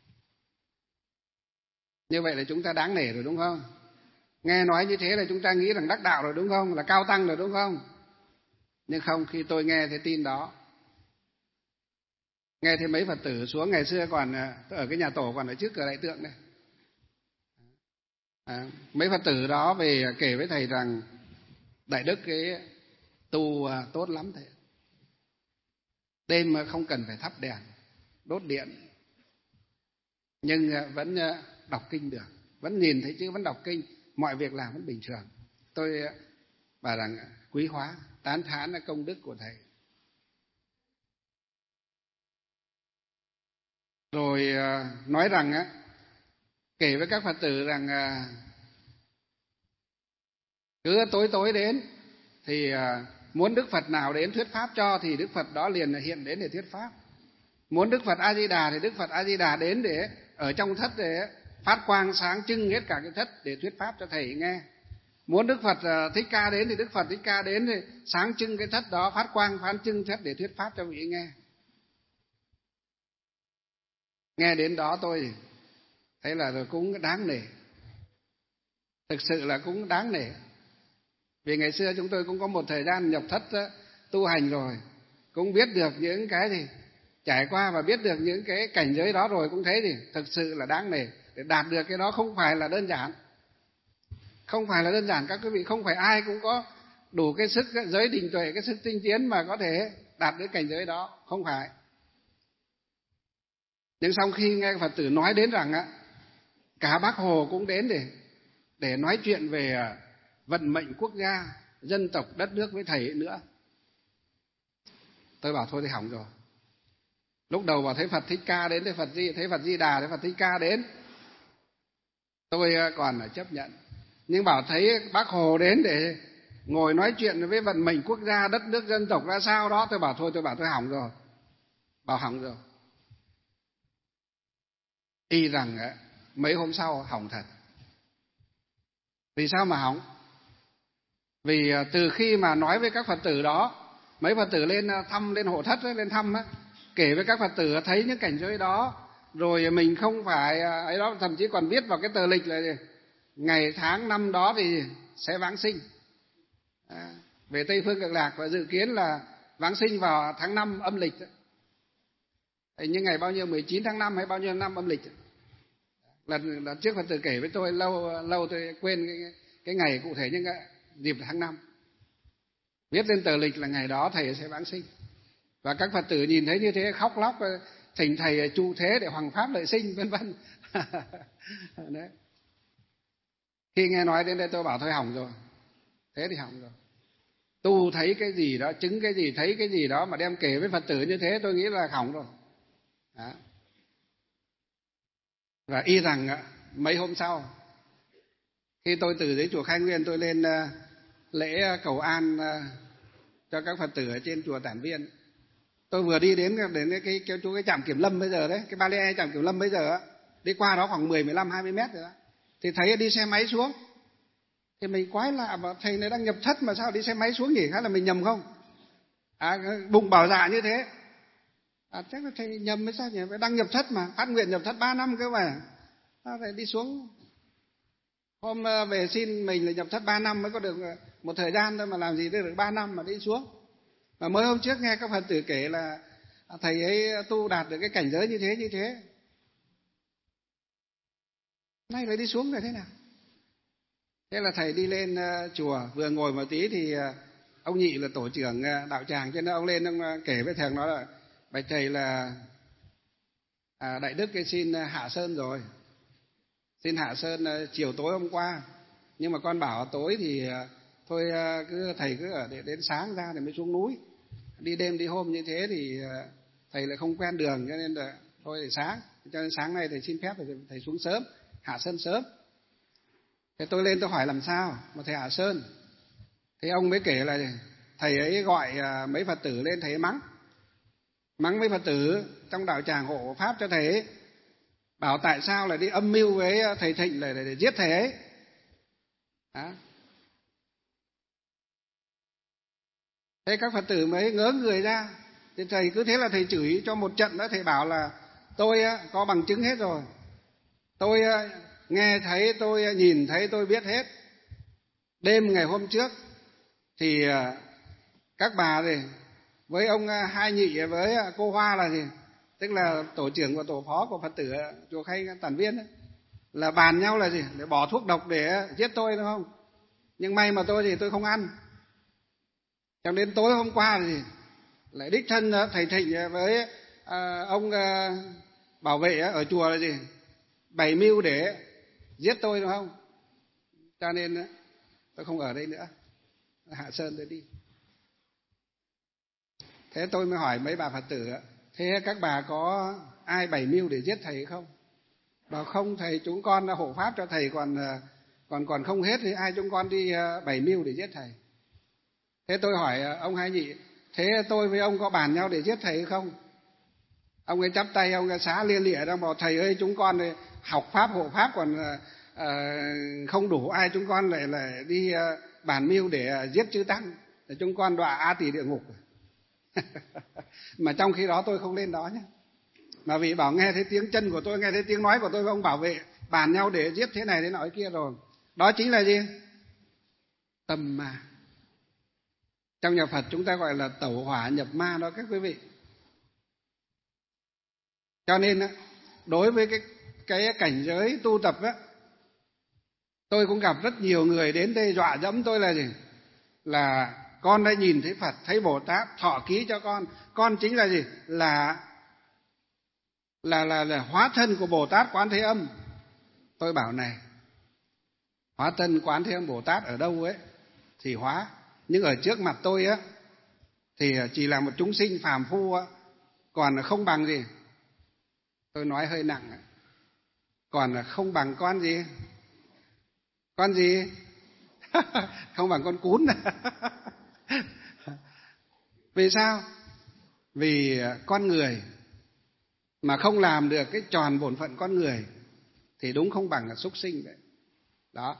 Speaker 1: Như vậy là chúng ta đáng nể rồi đúng không? Nghe nói như thế là chúng ta nghĩ rằng đắc đạo rồi đúng không? Là cao tăng rồi đúng không? Nhưng không, khi tôi nghe cái tin đó, nghe thấy mấy Phật tử xuống, ngày xưa còn ở cái nhà tổ còn ở trước cửa đại tượng đây. Mấy Phật tử đó về kể với thầy rằng Đại Đức cái tu tốt lắm thầy. Đêm không cần phải thắp đèn, đốt điện, nhưng vẫn đọc kinh được, vẫn nhìn thấy chữ, vẫn đọc kinh, mọi việc làm vẫn bình thường. Tôi bảo rằng quý hóa, tán thán là công đức của thầy. Rồi nói rằng kể với các Phật tử rằng cứ tối đến thì muốn Đức Phật nào đến thuyết pháp cho thì Đức Phật đó liền hiện đến để thuyết pháp. Muốn Đức Phật A Di Đà thì Đức Phật A Di Đà đến để ở trong thất để phát quang sáng trưng hết cả cái thất để thuyết pháp cho thầy nghe. Muốn Đức Phật Thích Ca đến thì Đức Phật Thích Ca đến thì sáng trưng cái thất đó, phát quang phán trưng thất để thuyết pháp cho vị nghe. Nghe đến đó tôi thấy là cũng đáng nể, thực sự là cũng đáng nể. Vì ngày xưa chúng tôi cũng có một thời gian nhập thất tu hành rồi, cũng biết được những cái gì trải qua và biết được những cái cảnh giới đó rồi, cũng thấy thì thực sự là đáng nể. Để đạt được cái đó không phải là đơn giản, không phải là đơn giản các quý vị. Không phải ai cũng có đủ cái sức giới định tuệ, cái sức tinh tiến mà có thể đạt đến cảnh giới đó, không phải. Nhưng sau khi nghe Phật tử nói đến rằng cả Bác Hồ cũng đến để nói chuyện về vận mệnh quốc gia, dân tộc, đất nước với thầy nữa, tôi bảo thôi thì hỏng rồi. Lúc đầu bảo thấy Phật Thích Ca đến, thấy Phật Di Đà, thấy Phật Thích Ca đến, tôi còn chấp nhận. Nhưng bảo thấy Bác Hồ đến để ngồi nói chuyện với vận mệnh quốc gia, đất nước, dân tộc ra sao đó, tôi bảo tôi hỏng rồi. Bảo hỏng rồi. Y rằng mấy hôm sau hỏng thật. Vì sao mà hỏng? Vì từ khi mà nói với các Phật tử đó, mấy Phật tử lên thăm, lên hộ thất, lên thăm kể với các Phật tử thấy những cảnh giới đó, rồi mình không phải ấy đó, thậm chí còn viết vào cái tờ lịch là ngày tháng năm đó thì sẽ vãng sinh về Tây Phương Cực Lạc, và dự kiến là vãng sinh vào tháng 5 âm lịch. Nhưng ngày bao nhiêu, 19 tháng 5 hay bao nhiêu năm âm lịch. Lần trước Phật tử kể với tôi lâu tôi quên cái ngày cụ thể, nhưng dịp tháng 5 viết lên tờ lịch là ngày đó thầy sẽ vãng sinh. Và các Phật tử nhìn thấy như thế khóc lóc, thỉnh thầy trụ thế để hoằng pháp lợi sinh, vân vân. Đấy. Khi nghe nói đến đây tôi bảo thôi hỏng rồi. Thế thì hỏng rồi. Tu thấy cái gì đó, chứng cái gì, thấy cái gì đó mà đem kể với Phật tử như thế, tôi nghĩ là hỏng rồi. Đó. Và y rằng mấy hôm sau, khi tôi từ dưới chùa Khai Nguyên tôi lên lễ cầu an cho các Phật tử ở trên chùa Tản Viên, tôi vừa đi đến cái trạm kiểm lâm bây giờ đấy, cái Ba-lê trạm kiểm lâm bây giờ đi qua đó khoảng 10, 15, 20 mét rồi đó, thì thấy đi xe máy xuống. Thì mình quái lạ, bảo thầy này đang nhập thất mà sao đi xe máy xuống nhỉ? Hay là mình nhầm không? Bụng bảo dạ như thế. Chắc là thầy nhầm hay sao nhỉ? Phải đăng nhập thất mà, phát nguyện nhập thất 3 năm cơ mà. Phải đi xuống. Hôm về xin mình là nhập thất 3 năm mới có được một thời gian thôi, mà làm gì được 3 năm mà đi xuống. Mà mới hôm trước nghe các Phật tử kể là thầy ấy tu đạt được cái cảnh giới như thế. Nay lại đi xuống rồi thế nào? Thế là thầy đi lên chùa, vừa ngồi một tí thì ông Nhị là tổ trưởng đạo tràng, cho nên ông lên ông kể với thằng nó là: bạch thầy là Đại Đức cái xin hạ sơn rồi. Xin hạ sơn chiều tối hôm qua. Nhưng mà con bảo tối thì thôi thầy cứ ở để đến sáng ra thì mới xuống núi. Đi đêm đi hôm như thế thì thầy lại không quen đường, cho nên là thôi để sáng. Cho nên sáng nay thầy xin phép thầy xuống sớm, hạ sơn sớm. Thế tôi lên tôi hỏi làm sao mà thầy hạ sơn. Thế ông mới kể là thầy ấy gọi mấy Phật tử lên, thầy ấy mắng mấy Phật tử trong đạo tràng hộ pháp cho thầy ấy, bảo tại sao lại đi âm mưu với thầy Thịnh để giết thầy ấy. Đó. Thế các Phật tử mới ngớ người ra. Thì thầy cứ thế là thầy chửi cho một trận đó. Thầy bảo là tôi có bằng chứng hết rồi, tôi nghe thấy, tôi nhìn thấy, tôi biết hết. Đêm ngày hôm trước thì các bà thì với ông Hai Nhị với cô Hoa là gì, tức là tổ trưởng của tổ phó của Phật tử chùa Khay Tản Viên ấy, là bàn nhau là gì, để bỏ thuốc độc để giết tôi, đúng không? Nhưng may mà tôi thì tôi không ăn. Cho đến tối hôm qua thì lại đích thân thầy Thịnh với ông bảo vệ ở chùa là gì, bày mưu để giết tôi, đúng không? Cho nên tôi không ở đây nữa, hạ sơn tôi đi. Thế tôi mới hỏi mấy bà Phật tử: thế các bà có ai bày mưu để giết thầy không? Bảo không thầy, chúng con đã hộ pháp cho thầy, còn không hết thì ai chúng con đi bày mưu để giết thầy. Thế tôi hỏi ông Hai Nhị: thế tôi với ông có bàn nhau để giết thầy không? Ông ấy chắp tay, ông ấy xá lia lịa đang bảo: thầy ơi, chúng con học pháp hộ pháp còn không đủ, ai chúng con lại đi bàn mưu để giết chư tăng, để chúng con đọa A Tỳ địa ngục. Mà trong khi đó tôi không lên đó nhé. Mà vì bảo nghe thấy tiếng chân của tôi, nghe thấy tiếng nói của tôi với ông bảo vệ bàn nhau để giết thế này thế nọ kia rồi. Đó chính là gì? Tâm ma. Trong nhà Phật chúng ta gọi là tẩu hỏa nhập ma đó các quý vị. Cho nên đối với cái cảnh giới tu tập á, tôi cũng gặp rất nhiều người đến đây dọa dẫm tôi là gì? Là con đã nhìn thấy Phật, thấy Bồ Tát, thọ ký cho con chính là gì? Là hóa thân của Bồ Tát Quán Thế Âm. Tôi bảo này, hóa thân Quán Thế Âm Bồ Tát ở đâu ấy thì hóa, nhưng ở trước mặt tôi á thì chỉ là một chúng sinh phàm phu á, còn không bằng gì. Tôi nói hơi nặng, còn không bằng con gì? Con gì? Không bằng con cún. Vì sao? Vì con người mà không làm được cái tròn bổn phận con người thì đúng không bằng là súc sinh vậy. Đó.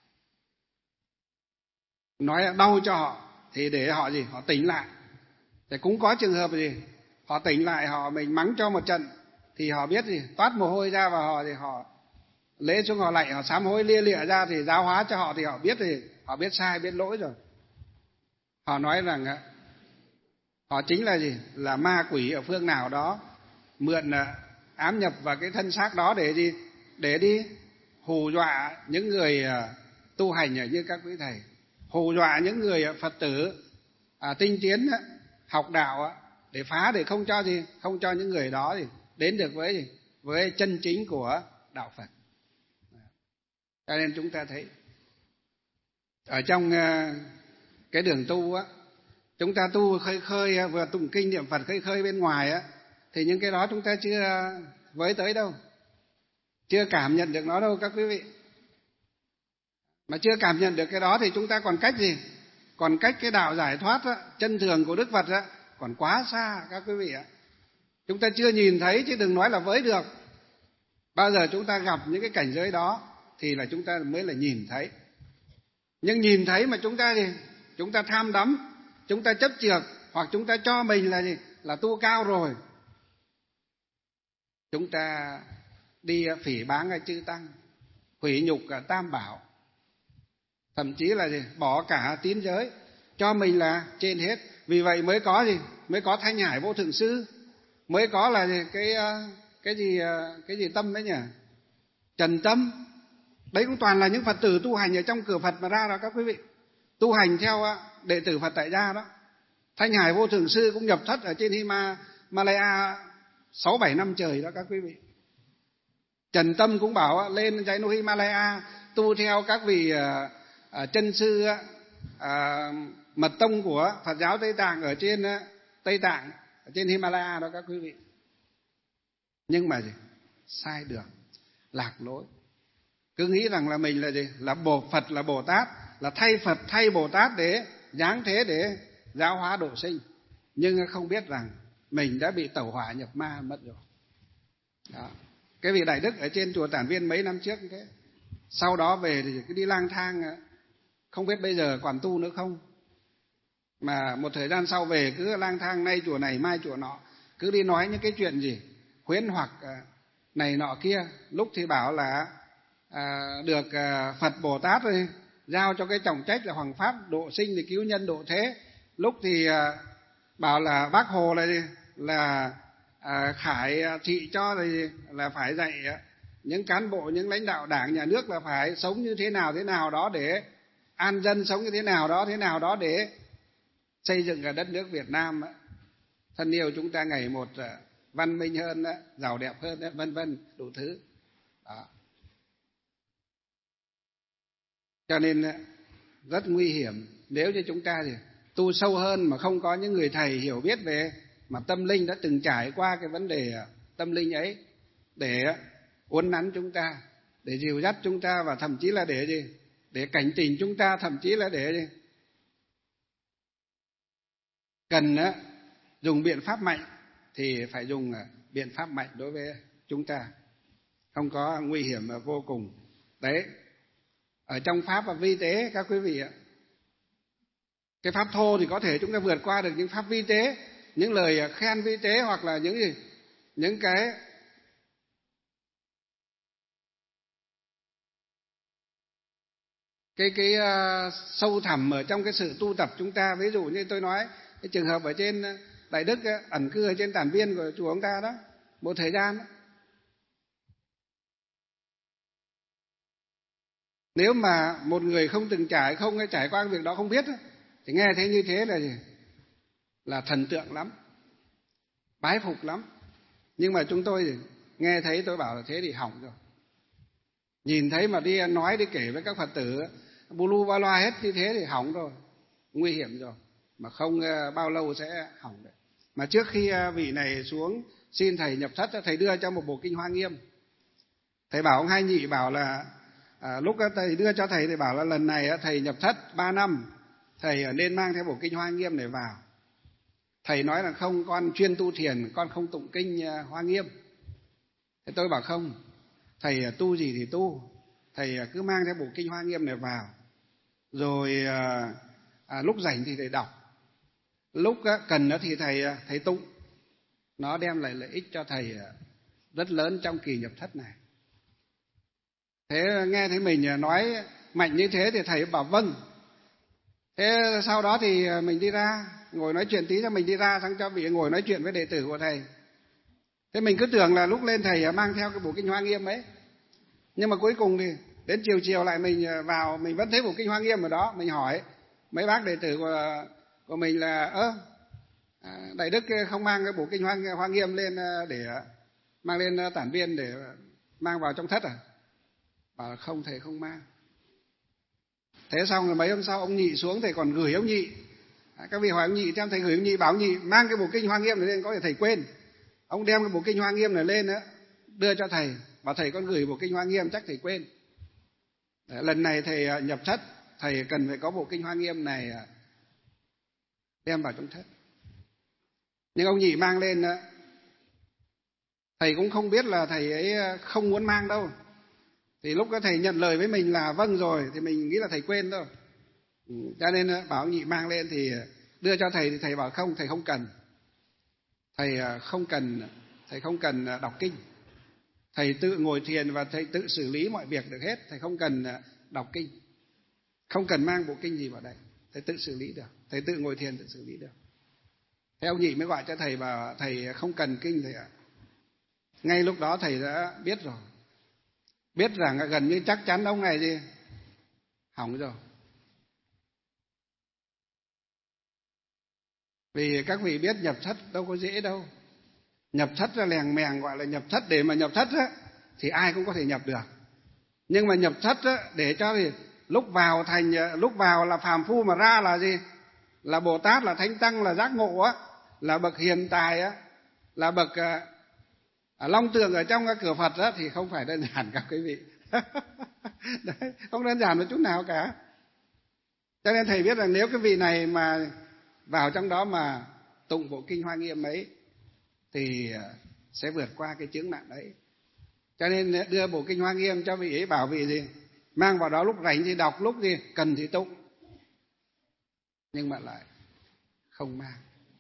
Speaker 1: Nói đau cho họ thì để họ gì? Họ tỉnh lại. Thì cũng có trường hợp gì? Họ tỉnh lại, mình mắng cho một trận thì họ biết gì? Toát mồ hôi ra và họ lễ xuống, họ lạy, họ sám hối lia lịa ra thì giáo hóa cho họ thì họ biết sai, biết lỗi rồi. Họ nói rằng họ chính là gì? Là ma quỷ ở phương nào đó mượn ám nhập vào cái thân xác đó để gì? Để đi hù dọa những người tu hành như các quý thầy, hù dọa những người Phật tử tinh tiến học đạo để phá, để không cho gì? Không cho những người đó gì? Đến được với gì? Với chân chính của đạo Phật. Cho nên chúng ta thấy ở trong cái đường tu á, chúng ta tu khơi vừa tụng kinh niệm Phật khơi bên ngoài á, thì những cái đó chúng ta chưa với tới đâu, chưa cảm nhận được nó đâu các quý vị. Mà chưa cảm nhận được cái đó thì chúng ta còn cách gì? Còn cách cái đạo giải thoát á, chân thường của Đức Phật á, còn quá xa các quý vị ạ. Chúng ta chưa nhìn thấy chứ đừng nói là với được. Bao giờ chúng ta gặp những cái cảnh giới đó thì là chúng ta mới là nhìn thấy. Nhưng nhìn thấy mà chúng ta gì? Chúng ta tham đắm, chúng ta chấp chược, hoặc chúng ta cho mình là gì? Là tu cao rồi, chúng ta đi phỉ báng chư tăng, hủy nhục cả tam bảo, thậm chí là gì? Bỏ cả tín giới, cho mình là trên hết. Vì vậy mới có gì? Mới có Thanh Hải Vô Thượng Sư, mới có là gì? Cái gì tâm đấy nhỉ? Trần Tâm. Đấy cũng toàn là những Phật tử tu hành ở trong cửa Phật mà ra đó các quý vị, tu hành theo đệ tử Phật tại gia đó. Thanh Hải Vô Thượng Sư cũng nhập thất ở trên Himalaya 6-7 năm trời đó các quý vị. Trần Tâm cũng bảo lên dãy núi Himalaya tu theo các vị chân sư mật tông của Phật giáo Tây Tạng ở trên Tây Tạng, ở trên Himalaya đó các quý vị. Nhưng mà gì? Sai đường, lạc lối. Cứ nghĩ rằng là mình là gì? Là Phật, là Bồ Tát, là thay Phật thay Bồ Tát để giáng thế để giáo hóa độ sinh. Nhưng không biết rằng mình đã bị tẩu hỏa nhập ma mất rồi. Đó. Cái vị Đại Đức ở trên chùa Tản Viên mấy năm trước thế, sau đó về thì cứ đi lang thang, không biết bây giờ còn tu nữa không. Mà một thời gian sau về cứ lang thang, nay chùa này mai chùa nọ, cứ đi nói những cái chuyện gì khuyến hoặc này nọ kia. Lúc thì bảo là được Phật Bồ Tát rồi giao cho cái trọng trách là hoằng pháp độ sinh thì cứu nhân độ thế. Lúc thì bảo là Bác Hồ là khải thị cho là phải dạy những cán bộ, những lãnh đạo đảng nhà nước là phải sống như thế nào đó để an dân, sống như thế nào đó để xây dựng ở đất nước Việt Nam thân yêu chúng ta ngày một văn minh hơn, giàu đẹp hơn, vân vân đủ thứ đó. Cho nên rất nguy hiểm nếu như chúng ta thì tu sâu hơn mà không có những người thầy hiểu biết về mà tâm linh, đã từng trải qua cái vấn đề tâm linh ấy để uốn nắn chúng ta, để dìu dắt chúng ta, và thậm chí là để gì? Để cảnh tỉnh chúng ta, thậm chí là để gì? Cần dùng biện pháp mạnh thì phải dùng biện pháp mạnh đối với chúng ta, không có nguy hiểm vô cùng. Đấy, ở trong pháp và vi tế các quý vị ạ, cái pháp thô thì có thể chúng ta vượt qua được những pháp vi tế, những lời khen vi tế, hoặc là những gì? Những cái sâu thẳm ở trong cái sự tu tập chúng ta. Ví dụ như tôi nói cái trường hợp ở trên Đại Đức ẩn cư ở trên Tản Viên của chùa ông ta đó, một thời gian đó. Nếu mà một người không từng không trải qua việc đó, không biết thì nghe thấy như thế là gì? Là thần tượng lắm, bái phục lắm. Nhưng mà chúng tôi thì nghe thấy, tôi bảo là thế thì hỏng rồi. Nhìn thấy mà đi nói, đi kể với các Phật tử bu lu ba loa hết như thế thì hỏng rồi, nguy hiểm rồi, mà không bao lâu sẽ hỏng đấy. Mà trước khi vị này xuống xin thầy nhập thất, thầy đưa cho một bộ kinh Hoa Nghiêm. Thầy bảo ông Hai Nhị bảo là lúc thầy đưa cho thầy thì bảo là lần này thầy nhập thất 3 năm, thầy nên mang theo bộ kinh Hoa Nghiêm để vào. Thầy nói là không, con chuyên tu thiền, con không tụng kinh Hoa Nghiêm. Thế tôi bảo không, thầy tu gì thì tu, thầy cứ mang theo bộ kinh Hoa Nghiêm này vào, rồi lúc rảnh thì thầy đọc, lúc cần thì thầy tụng. Nó đem lại lợi ích cho thầy rất lớn trong kỳ nhập thất này. Thế nghe thấy mình nói mạnh như thế thì thầy bảo vâng. Thế sau đó thì mình đi ra ngồi nói chuyện tí, cho mình đi ra sang cho vị ngồi nói chuyện với đệ tử của thầy. Thế mình cứ tưởng là lúc lên thầy mang theo cái bộ kinh Hoa Nghiêm ấy, nhưng mà cuối cùng thì đến chiều lại mình vào, mình vẫn thấy bộ kinh Hoa Nghiêm ở đó. Mình hỏi mấy bác đệ tử của mình là Đại Đức không mang cái bộ kinh Hoa Nghiêm lên để mang lên Tản Viên để mang vào trong thất à? Bảo là không, thầy không mang. Thế xong rồi mấy hôm sau ông Nhị xuống, thầy còn gửi ông Nhị. Các vị hỏi ông Nhị xem, thầy gửi ông Nhị, bảo ông Nhị mang cái bộ kinh Hoa Nghiêm này lên, có thể thầy quên. Ông đem cái bộ kinh Hoa Nghiêm này lên đưa cho thầy, bảo thầy con gửi bộ kinh Hoa Nghiêm, chắc thầy quên. Lần này thầy nhập thất, thầy cần phải có bộ kinh Hoa Nghiêm này đem vào trong thất. Nhưng ông Nhị mang lên, thầy cũng không biết là thầy ấy không muốn mang đâu. Thì lúc đó thầy nhận lời với mình là vâng rồi, thì mình nghĩ là thầy quên thôi. Cho nên bảo ông Nhị mang lên, thì đưa cho thầy thì thầy bảo không, thầy không cần. Thầy không cần đọc kinh. Thầy tự ngồi thiền và thầy tự xử lý mọi việc được hết. Thầy không cần đọc kinh, không cần mang bộ kinh gì vào đây. Thầy tự xử lý được. Thầy tự ngồi thiền tự xử lý được. Thế ông nhị mới gọi cho thầy và thầy không cần kinh thầy ạ. Ngay lúc đó thầy đã biết rồi. Biết rằng gần như chắc chắn ông này gì hỏng rồi. Vì các vị biết nhập thất đâu có dễ đâu. Nhập thất ra lèng mèng gọi là nhập thất. Để mà nhập thất á, thì ai cũng có thể nhập được. Nhưng mà nhập thất á, để cho thì lúc vào là phàm phu mà ra là gì? Là Bồ Tát, là Thánh Tăng, là giác ngộ á, là bậc hiền tài á, là bậc long tường ở trong cái cửa Phật á, thì không phải đơn giản các quý vị. Đấy, không đơn giản một chút nào cả. Cho nên thầy biết rằng nếu cái vị này mà vào trong đó mà tụng bộ kinh Hoa Nghiêm ấy thì sẽ vượt qua cái chướng nạn đấy. Cho nên đưa bộ kinh Hoa Nghiêm cho vị ấy, bảo vị gì mang vào đó lúc rảnh thì đọc, lúc gì cần thì tụng, nhưng mà lại không mang.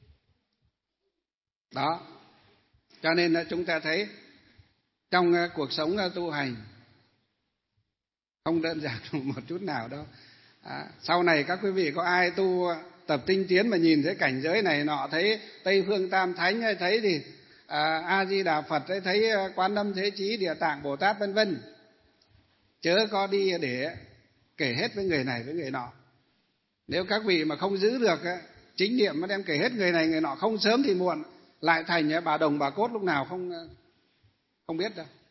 Speaker 1: Đó. Cho nên chúng ta thấy trong cuộc sống tu hành không đơn giản một chút nào đâu. Sau này các quý vị có ai tu tập tinh tiến mà nhìn thấy cảnh giới này nọ, thấy Tây Phương Tam Thánh hay thấy thì A Di Đà Phật hay thấy Quan Âm Thế Chí, Địa Tạng Bồ Tát vân vân, chớ có đi để kể hết với người này với người nọ. Nếu các vị mà không giữ được chính niệm mà đem kể hết người này người nọ, không sớm thì muộn lại thành bà đồng bà cốt lúc nào không biết đâu.